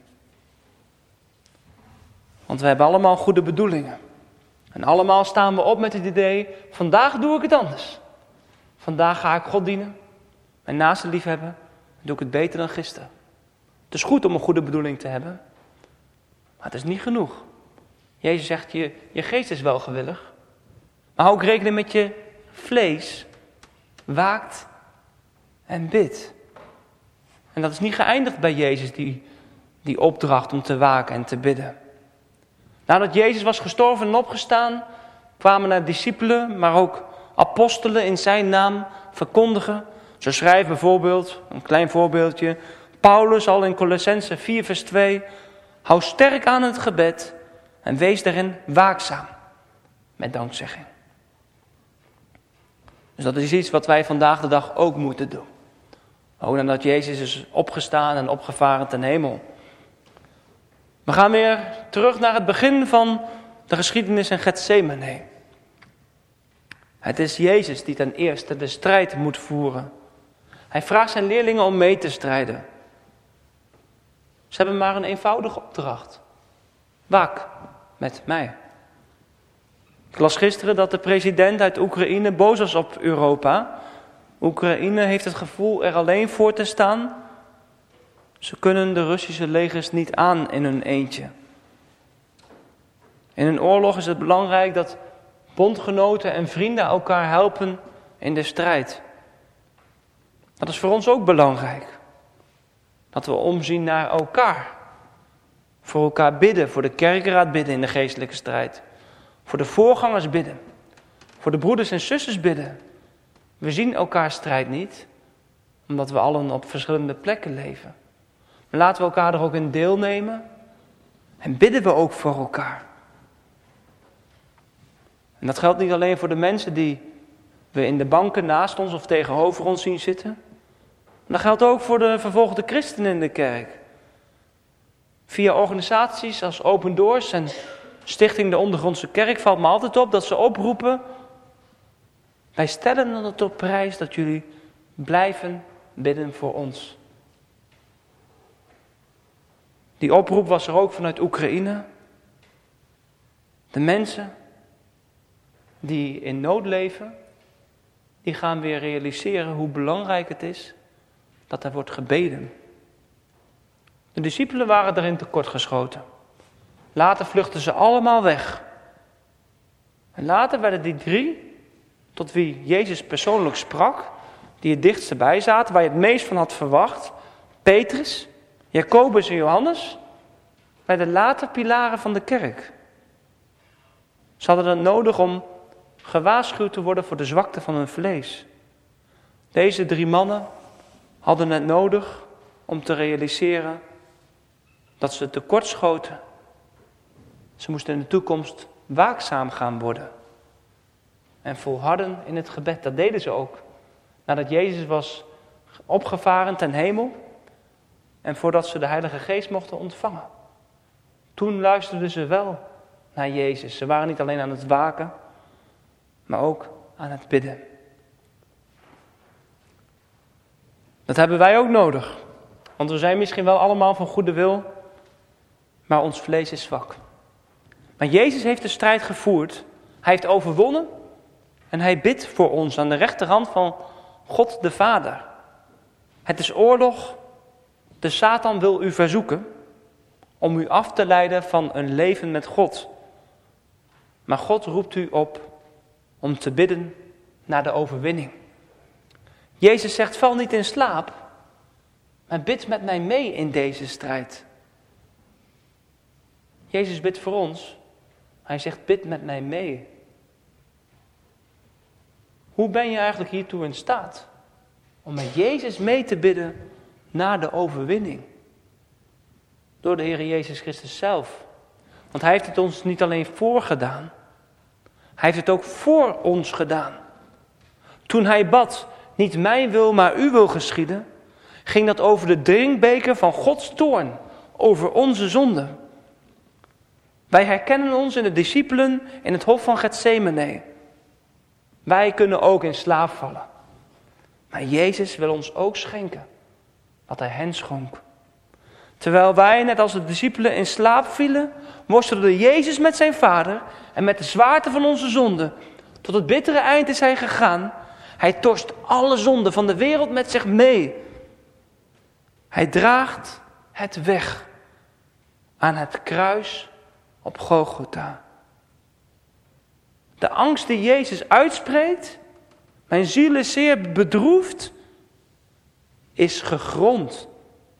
Want we hebben allemaal goede bedoelingen. En allemaal staan we op met het idee, vandaag doe ik het anders. Vandaag ga ik God dienen. Mijn naaste liefhebben, doe ik het beter dan gisteren. Het is goed om een goede bedoeling te hebben. Maar het is niet genoeg. Jezus zegt, je geest is wel gewillig. Maar hou ook rekening met je vlees. Waakt en bidt. En dat is niet geëindigd bij Jezus, die opdracht om te waken en te bidden. Nadat Jezus was gestorven en opgestaan, kwamen er discipelen, maar ook apostelen in zijn naam verkondigen. Zo schrijft bijvoorbeeld, een klein voorbeeldje, Paulus al in Colossense 4 vers 2. Hou sterk aan het gebed en wees daarin waakzaam, met dankzegging. Dus dat is iets wat wij vandaag de dag ook moeten doen. Ook nadat Jezus is opgestaan en opgevaren ten hemel. We gaan weer terug naar het begin van de geschiedenis in Getsemane. Het is Jezus die ten eerste de strijd moet voeren. Hij vraagt zijn leerlingen om mee te strijden. Ze hebben maar een eenvoudige opdracht. Waak met mij. Ik las gisteren dat de president uit Oekraïne boos was op Europa. Oekraïne heeft het gevoel er alleen voor te staan. Ze kunnen de Russische legers niet aan in hun eentje. In een oorlog is het belangrijk dat bondgenoten en vrienden elkaar helpen in de strijd. Dat is voor ons ook belangrijk. Dat we omzien naar elkaar. Voor elkaar bidden, voor de kerkraad bidden in de geestelijke strijd. Voor de voorgangers bidden. Voor de broeders en zusters bidden. We zien elkaars strijd niet, omdat we allen op verschillende plekken leven. Maar laten we elkaar er ook in deelnemen. En bidden we ook voor elkaar. En dat geldt niet alleen voor de mensen die we in de banken naast ons of tegenover ons zien zitten. Maar dat geldt ook voor de vervolgde christenen in de kerk. Via organisaties als Open Doors en Stichting de Ondergrondse Kerk valt me altijd op dat ze oproepen. Wij stellen het op prijs dat jullie blijven bidden voor ons. Die oproep was er ook vanuit Oekraïne. De mensen die in nood leven, die gaan weer realiseren hoe belangrijk het is dat er wordt gebeden. De discipelen waren erin tekortgeschoten. Later vluchtten ze allemaal weg. En later werden die 3, tot wie Jezus persoonlijk sprak, die het dichtst bij zaten, waar je het meest van had verwacht, Petrus, Jacobus en Johannes, werden later pilaren van de kerk. Ze hadden het nodig om gewaarschuwd te worden voor de zwakte van hun vlees. Deze 3 mannen hadden het nodig om te realiseren dat ze tekortschoten. Ze moesten in de toekomst waakzaam gaan worden. En volharden in het gebed. Dat deden ze ook. Nadat Jezus was opgevaren ten hemel. En voordat ze de Heilige Geest mochten ontvangen. Toen luisterden ze wel naar Jezus. Ze waren niet alleen aan het waken. Maar ook aan het bidden. Dat hebben wij ook nodig. Want we zijn misschien wel allemaal van goede wil. Maar ons vlees is zwak. Maar Jezus heeft de strijd gevoerd. Hij heeft overwonnen. En hij bidt voor ons aan de rechterhand van God de Vader. Het is oorlog. De Satan wil u verzoeken. Om u af te leiden van een leven met God. Maar God roept u op om te bidden naar de overwinning. Jezus zegt, val niet in slaap, maar bid met mij mee in deze strijd. Jezus bidt voor ons. Hij zegt, bid met mij mee. Hoe ben je eigenlijk hiertoe in staat? Om met Jezus mee te bidden naar de overwinning. Door de Heer Jezus Christus zelf. Want hij heeft het ons niet alleen voorgedaan. Hij heeft het ook voor ons gedaan. Toen hij bad, niet mijn wil, maar uw wil geschieden, ging dat over de drinkbeker van Gods toorn, over onze zonde. Wij herkennen ons in de discipelen in het hof van Getsemane. Wij kunnen ook in slaap vallen. Maar Jezus wil ons ook schenken wat hij hen schonk. Terwijl wij, net als de discipelen, in slaap vielen, worstelde Jezus met zijn Vader en met de zwaarte van onze zonde. Tot het bittere eind is hij gegaan. Hij torst alle zonden van de wereld met zich mee. Hij draagt het weg aan het kruis op Golgotha. De angst die Jezus uitspreekt, mijn ziel is zeer bedroefd, is gegrond.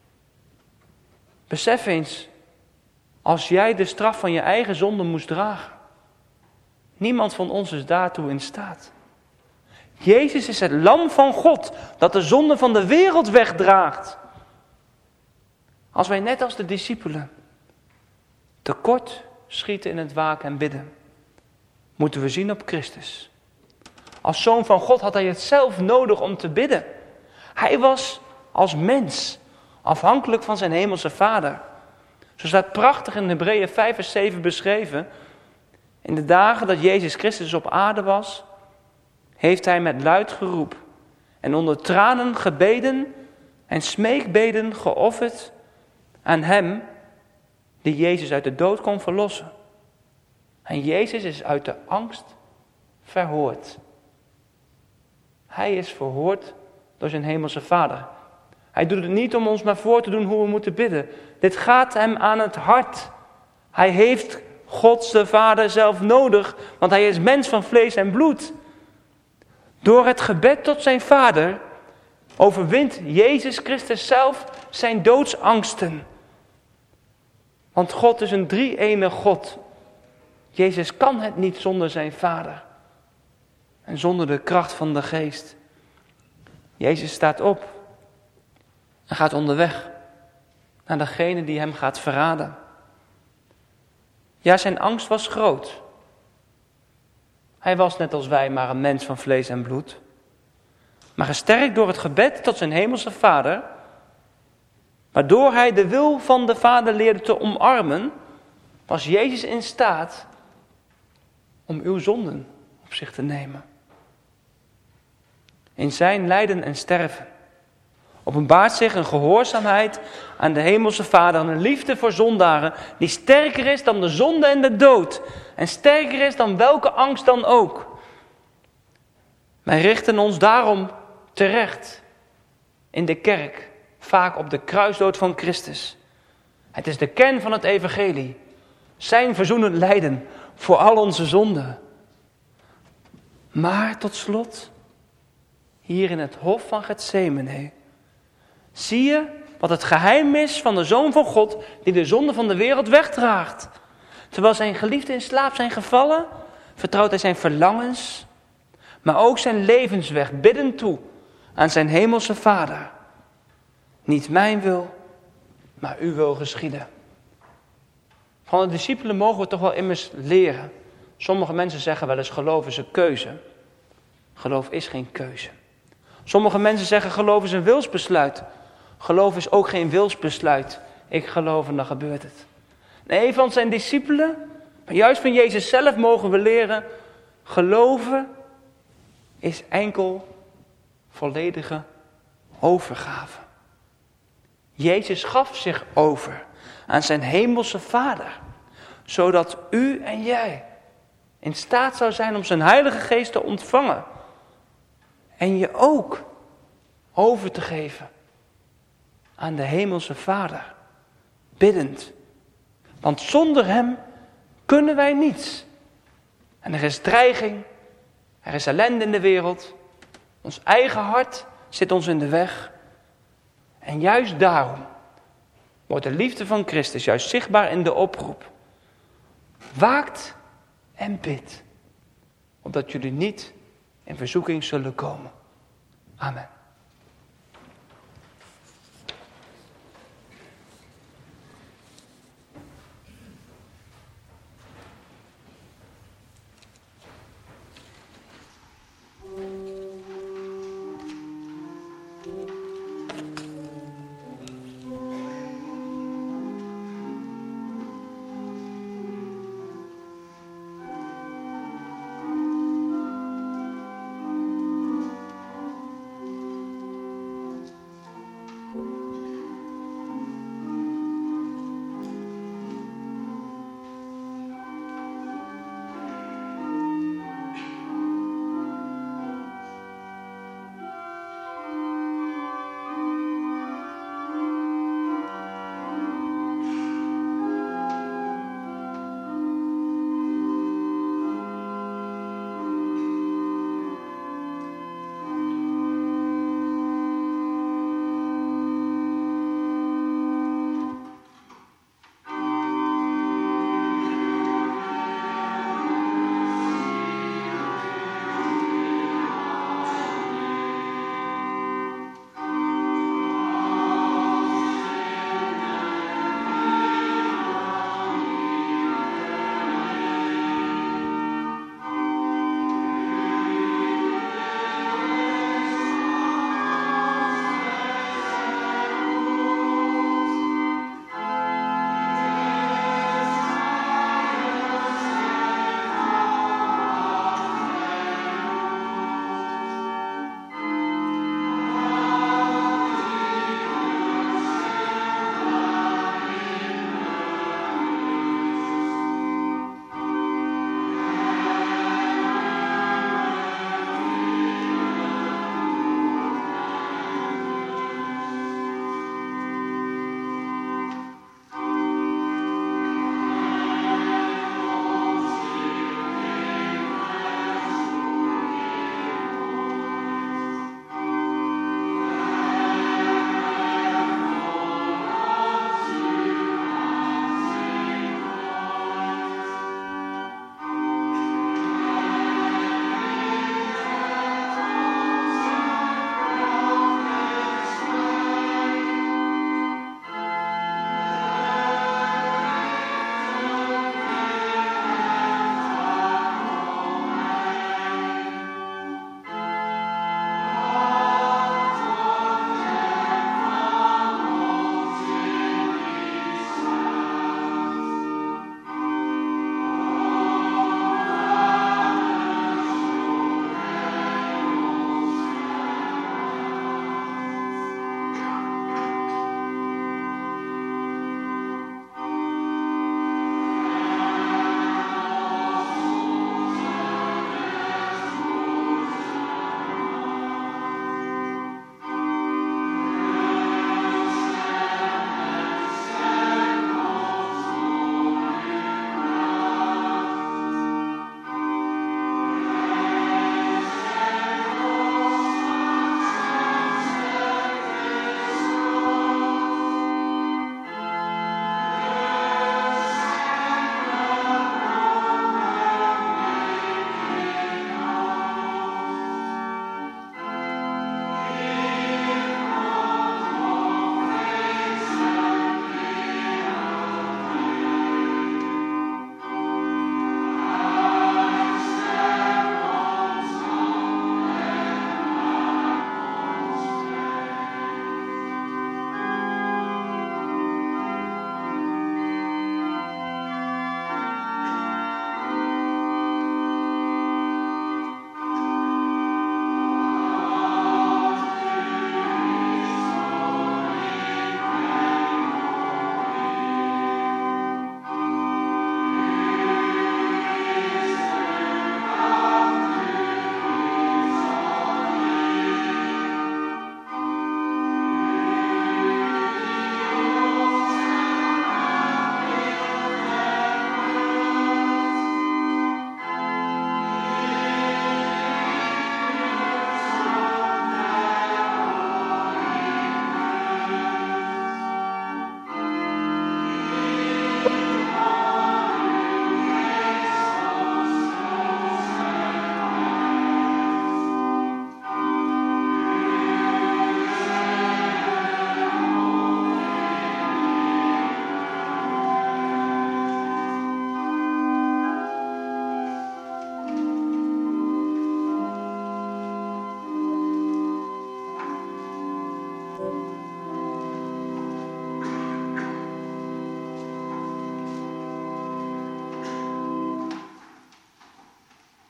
Besef eens, als jij de straf van je eigen zonde moest dragen. Niemand van ons is daartoe in staat. Jezus is het lam van God dat de zonde van de wereld wegdraagt. Als wij net als de discipelen tekort schieten in het waken en bidden, moeten we zien op Christus. Als zoon van God had hij het zelf nodig om te bidden. Hij was als mens afhankelijk van zijn hemelse Vader. Zo staat prachtig in Hebreeën 5 vers 7 beschreven. In de dagen dat Jezus Christus op aarde was, heeft hij met luid geroep en onder tranen gebeden en smeekbeden geofferd aan hem die Jezus uit de dood kon verlossen. En Jezus is uit de angst verhoord. Hij is verhoord door zijn hemelse Vader. Hij doet het niet om ons maar voor te doen hoe we moeten bidden. Dit gaat hem aan het hart. Hij heeft God de Vader zelf nodig, want hij is mens van vlees en bloed. Door het gebed tot zijn Vader overwint Jezus Christus zelf zijn doodsangsten. Want God is een drie-enig God. Jezus kan het niet zonder zijn Vader. En zonder de kracht van de Geest. Jezus staat op en gaat onderweg naar degene die hem gaat verraden. Ja, zijn angst was groot. Hij was net als wij maar een mens van vlees en bloed. Maar gesterkt door het gebed tot zijn hemelse Vader, waardoor hij de wil van de Vader leerde te omarmen, was Jezus in staat om uw zonden op zich te nemen. In zijn lijden en sterven openbaart zich een gehoorzaamheid aan de hemelse Vader en een liefde voor zondaren die sterker is dan de zonde en de dood en sterker is dan welke angst dan ook. Wij richten ons daarom terecht in de kerk vaak op de kruisdood van Christus. Het is de kern van het evangelie, zijn verzoenend lijden voor al onze zonden. Maar tot slot, hier in het hof van Getsemane, zie je wat het geheim is van de Zoon van God die de zonde van de wereld wegdraagt. Terwijl zijn geliefden in slaap zijn gevallen, vertrouwt hij zijn verlangens, maar ook zijn levensweg biddend toe aan zijn hemelse Vader. Niet mijn wil, maar uw wil geschieden. Van de discipelen mogen we toch wel immers leren. Sommige mensen zeggen wel eens geloof is een keuze. Geloof is geen keuze. Sommige mensen zeggen geloof is een wilsbesluit. Geloof is ook geen wilsbesluit. Ik geloof en dan gebeurt het. Nee, van zijn discipelen, maar juist van Jezus zelf mogen we leren. Geloven is enkel volledige overgave. Jezus gaf zich over aan zijn hemelse Vader. Zodat u en jij in staat zou zijn om zijn Heilige Geest te ontvangen. En je ook over te geven aan de hemelse Vader. Biddend. Want zonder hem kunnen wij niets. En er is dreiging. Er is ellende in de wereld. Ons eigen hart zit ons in de weg. En juist daarom wordt de liefde van Christus juist zichtbaar in de oproep. Waakt en bid, opdat jullie niet in verzoeking zullen komen. Amen.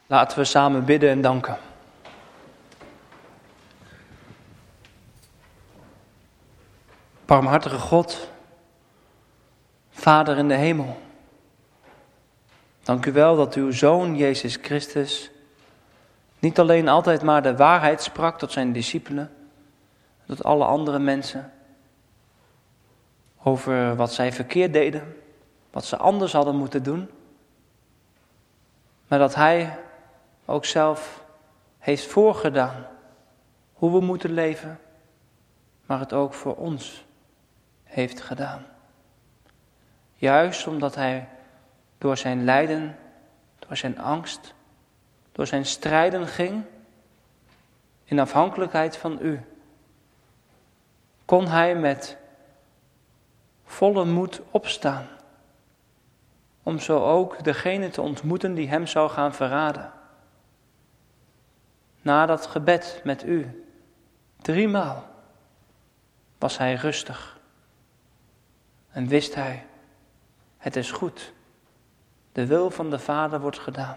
Laten we samen bidden en danken. Barmhartige God, Vader in de hemel. Dank u wel dat uw Zoon Jezus Christus niet alleen altijd maar de waarheid sprak tot zijn discipelen, tot alle andere mensen, over wat zij verkeerd deden, wat ze anders hadden moeten doen, maar dat hij ook zelf heeft voorgedaan hoe we moeten leven, maar het ook voor ons heeft gedaan. Juist omdat hij door zijn lijden, door zijn angst, door zijn strijden ging, in afhankelijkheid van u, kon hij met volle moed opstaan, om zo ook degene te ontmoeten die hem zou gaan verraden. Na dat gebed met u, 3 maal, was hij rustig en wist hij, het is goed, de wil van de Vader wordt gedaan.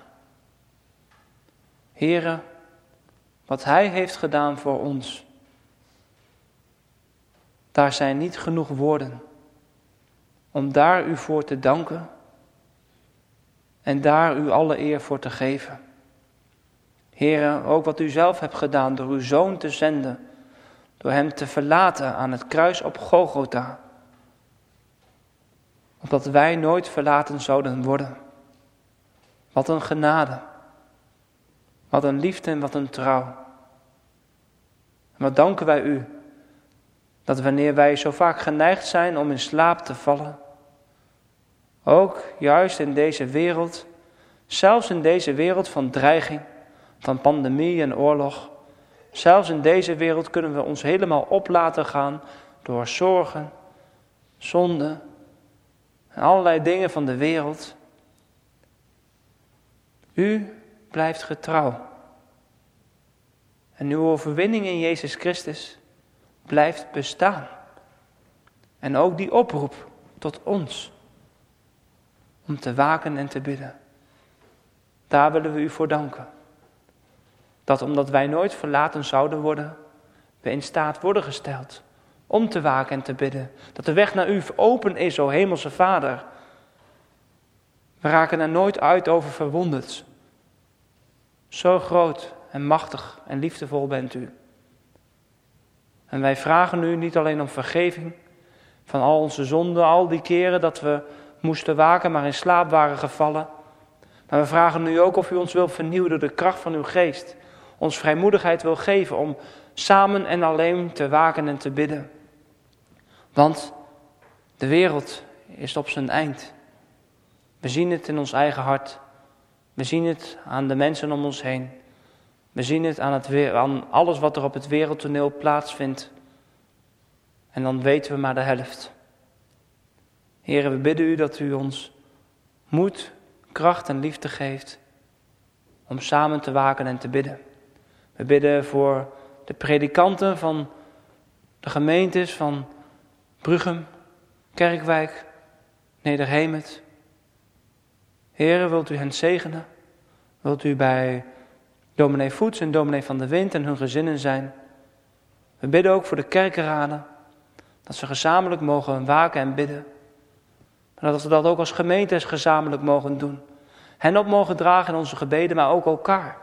Heere, wat hij heeft gedaan voor ons, daar zijn niet genoeg woorden om daar u voor te danken en daar u alle eer voor te geven. Heere, ook wat u zelf hebt gedaan door uw Zoon te zenden, door hem te verlaten aan het kruis op Golgotha, opdat wij nooit verlaten zouden worden. Wat een genade, wat een liefde en wat een trouw. En wat danken wij u, dat wanneer wij zo vaak geneigd zijn om in slaap te vallen, ook juist in deze wereld, zelfs in deze wereld van dreiging, van pandemie en oorlog, zelfs in deze wereld kunnen we ons helemaal op laten gaan door zorgen, zonde en allerlei dingen van de wereld. U blijft getrouw. En uw overwinning in Jezus Christus blijft bestaan. En ook die oproep tot ons om te waken en te bidden. Daar willen we u voor danken. Dat omdat wij nooit verlaten zouden worden, we in staat worden gesteld om te waken en te bidden. Dat de weg naar u open is, o hemelse Vader. We raken er nooit uit over verwonderd. Zo groot en machtig en liefdevol bent u. En wij vragen u niet alleen om vergeving van al onze zonden, al die keren dat we moesten waken, maar in slaap waren gevallen. Maar we vragen u ook of u ons wil vernieuwen door de kracht van uw geest. Ons vrijmoedigheid wil geven om samen en alleen te waken en te bidden. Want de wereld is op zijn eind. We zien het in ons eigen hart. We zien het aan de mensen om ons heen. We zien het aan alles wat er op het wereldtoneel plaatsvindt. En dan weten we maar de helft. Heere, we bidden u dat u ons moed, kracht en liefde geeft om samen te waken en te bidden. We bidden voor de predikanten van de gemeentes van Bruchem, Kerkwijk, Nederhemert. Heere, wilt u hen zegenen? Wilt u bij dominee Voets en dominee Van de Wind en hun gezinnen zijn? We bidden ook voor de kerkenraden, dat ze gezamenlijk mogen waken en bidden. Maar dat we dat ook als gemeentes gezamenlijk mogen doen. Hen op mogen dragen in onze gebeden, maar ook elkaar.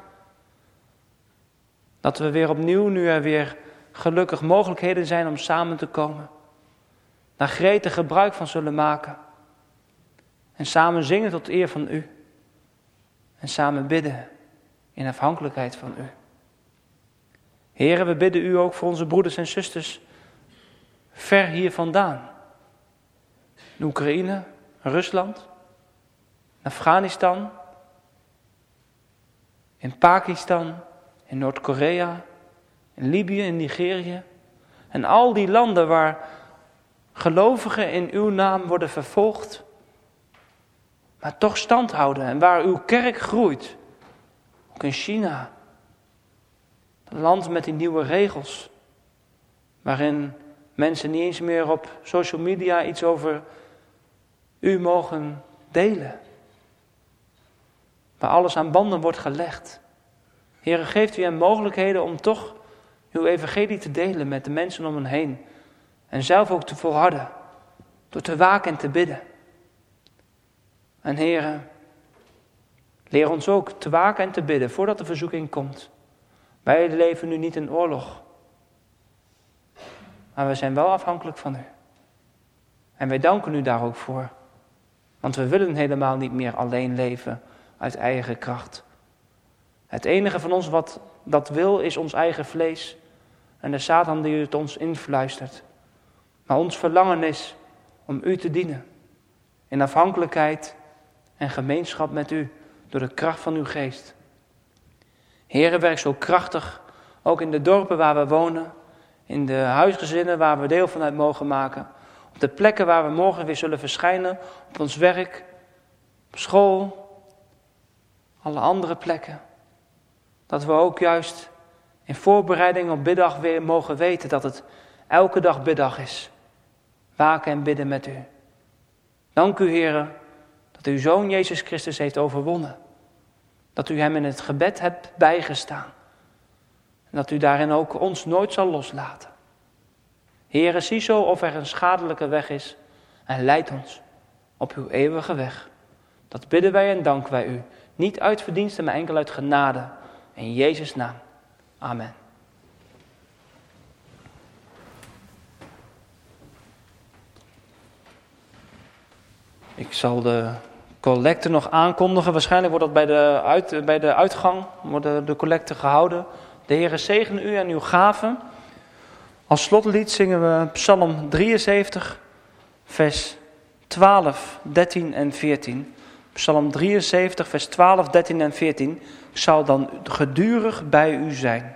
Dat we weer opnieuw, nu er weer gelukkig mogelijkheden zijn om samen te komen, daar gretig gebruik van zullen maken. En samen zingen tot eer van u. En samen bidden in afhankelijkheid van u. Heere, we bidden u ook voor onze broeders en zusters ver hier vandaan. In Oekraïne, Rusland, Afghanistan, in Pakistan, in Noord-Korea, in Libië, in Nigeria. En al die landen waar gelovigen in uw naam worden vervolgd, maar toch stand houden en waar uw kerk groeit. Ook in China, een land met die nieuwe regels, waarin mensen niet eens meer op social media iets over u mogen delen. waar alles aan banden wordt gelegd. Heere, geeft u hen mogelijkheden om toch uw evangelie te delen met de mensen om hen heen. En zelf ook te volharden, door te waken en te bidden. En Heere, leer ons ook te waken en te bidden voordat de verzoeking komt. Wij leven nu niet in oorlog. Maar we zijn wel afhankelijk van u. En wij danken u daar ook voor. Want we willen helemaal niet meer alleen leven uit eigen kracht. Het enige van ons wat dat wil is ons eigen vlees. En de Satan die het ons influistert. Maar ons verlangen is om u te dienen. In afhankelijkheid en gemeenschap met u. Door de kracht van uw geest. Heere, werk zo krachtig. Ook in de dorpen waar we wonen. In de huisgezinnen waar we deel van uit mogen maken. Op de plekken waar we morgen weer zullen verschijnen. Op ons werk. Op school. Alle andere plekken. Dat we ook juist in voorbereiding op biddag weer mogen weten dat het elke dag biddag is. Waken en bidden met u. Dank u, Heere, dat uw Zoon Jezus Christus heeft overwonnen. Dat u hem in het gebed hebt bijgestaan. En dat u daarin ook ons nooit zal loslaten. Heere, zie zo of er een schadelijke weg is en leid ons op uw eeuwige weg. Dat bidden wij en danken wij u. Niet uit verdiensten, maar enkel uit genade. In Jezus' naam. Amen. Ik zal de collecte nog aankondigen. Waarschijnlijk wordt dat bij de uitgang worden de collecte gehouden. De Heere zegene u en uw gaven. Als slotlied zingen we Psalm 73, vers 12, 13 en 14. Psalm 73, vers 12, 13 en 14. Ik zal dan gedurig bij u zijn.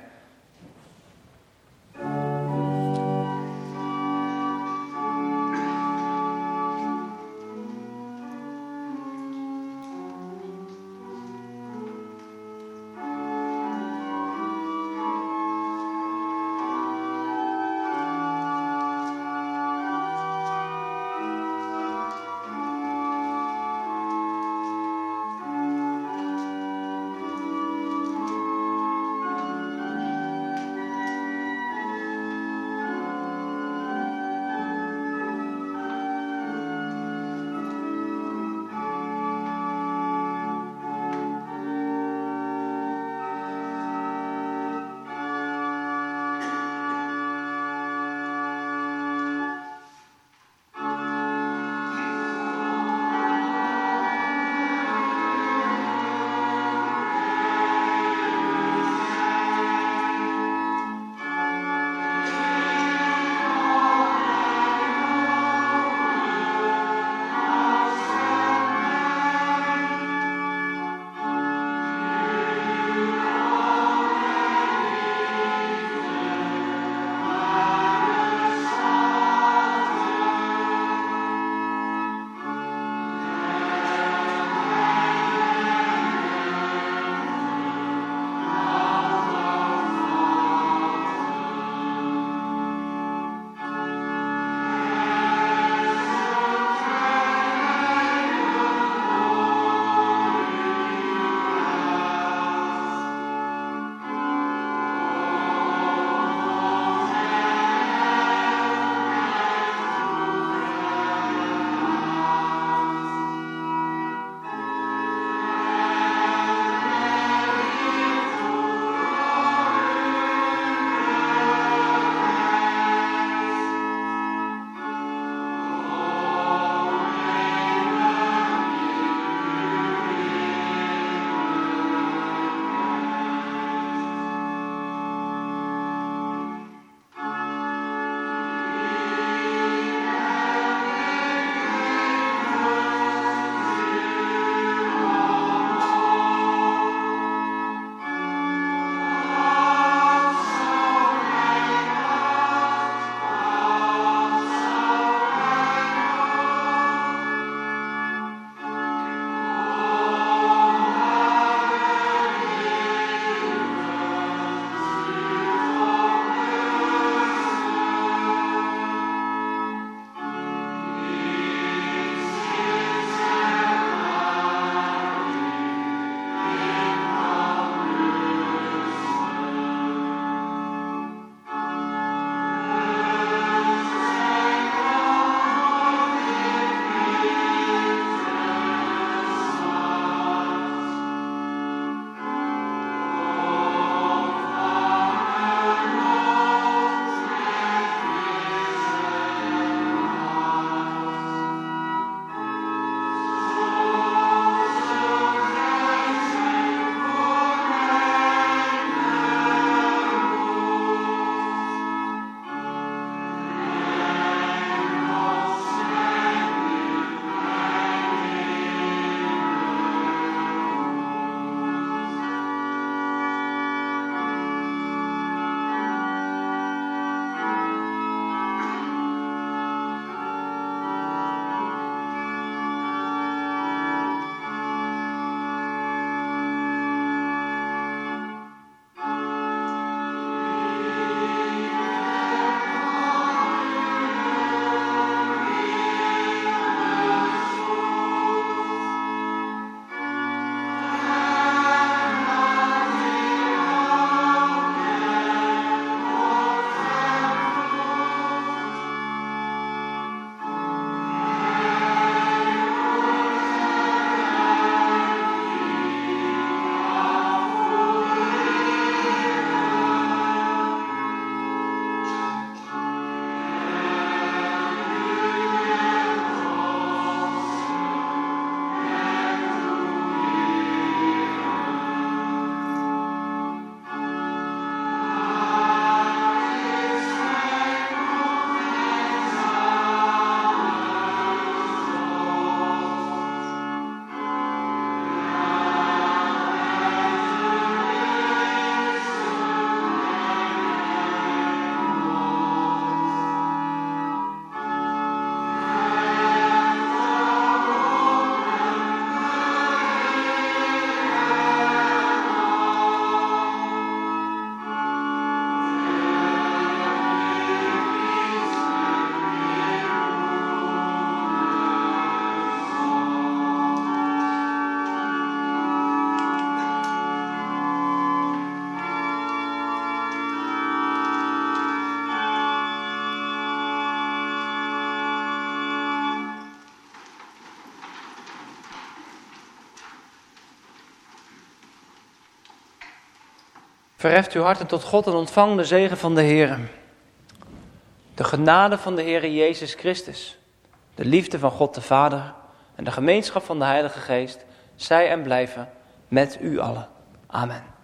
Verheft uw harten tot God en ontvang de zegen van de Heer. De genade van de Heer Jezus Christus, de liefde van God de Vader en de gemeenschap van de Heilige Geest, zij en blijven met u allen. Amen.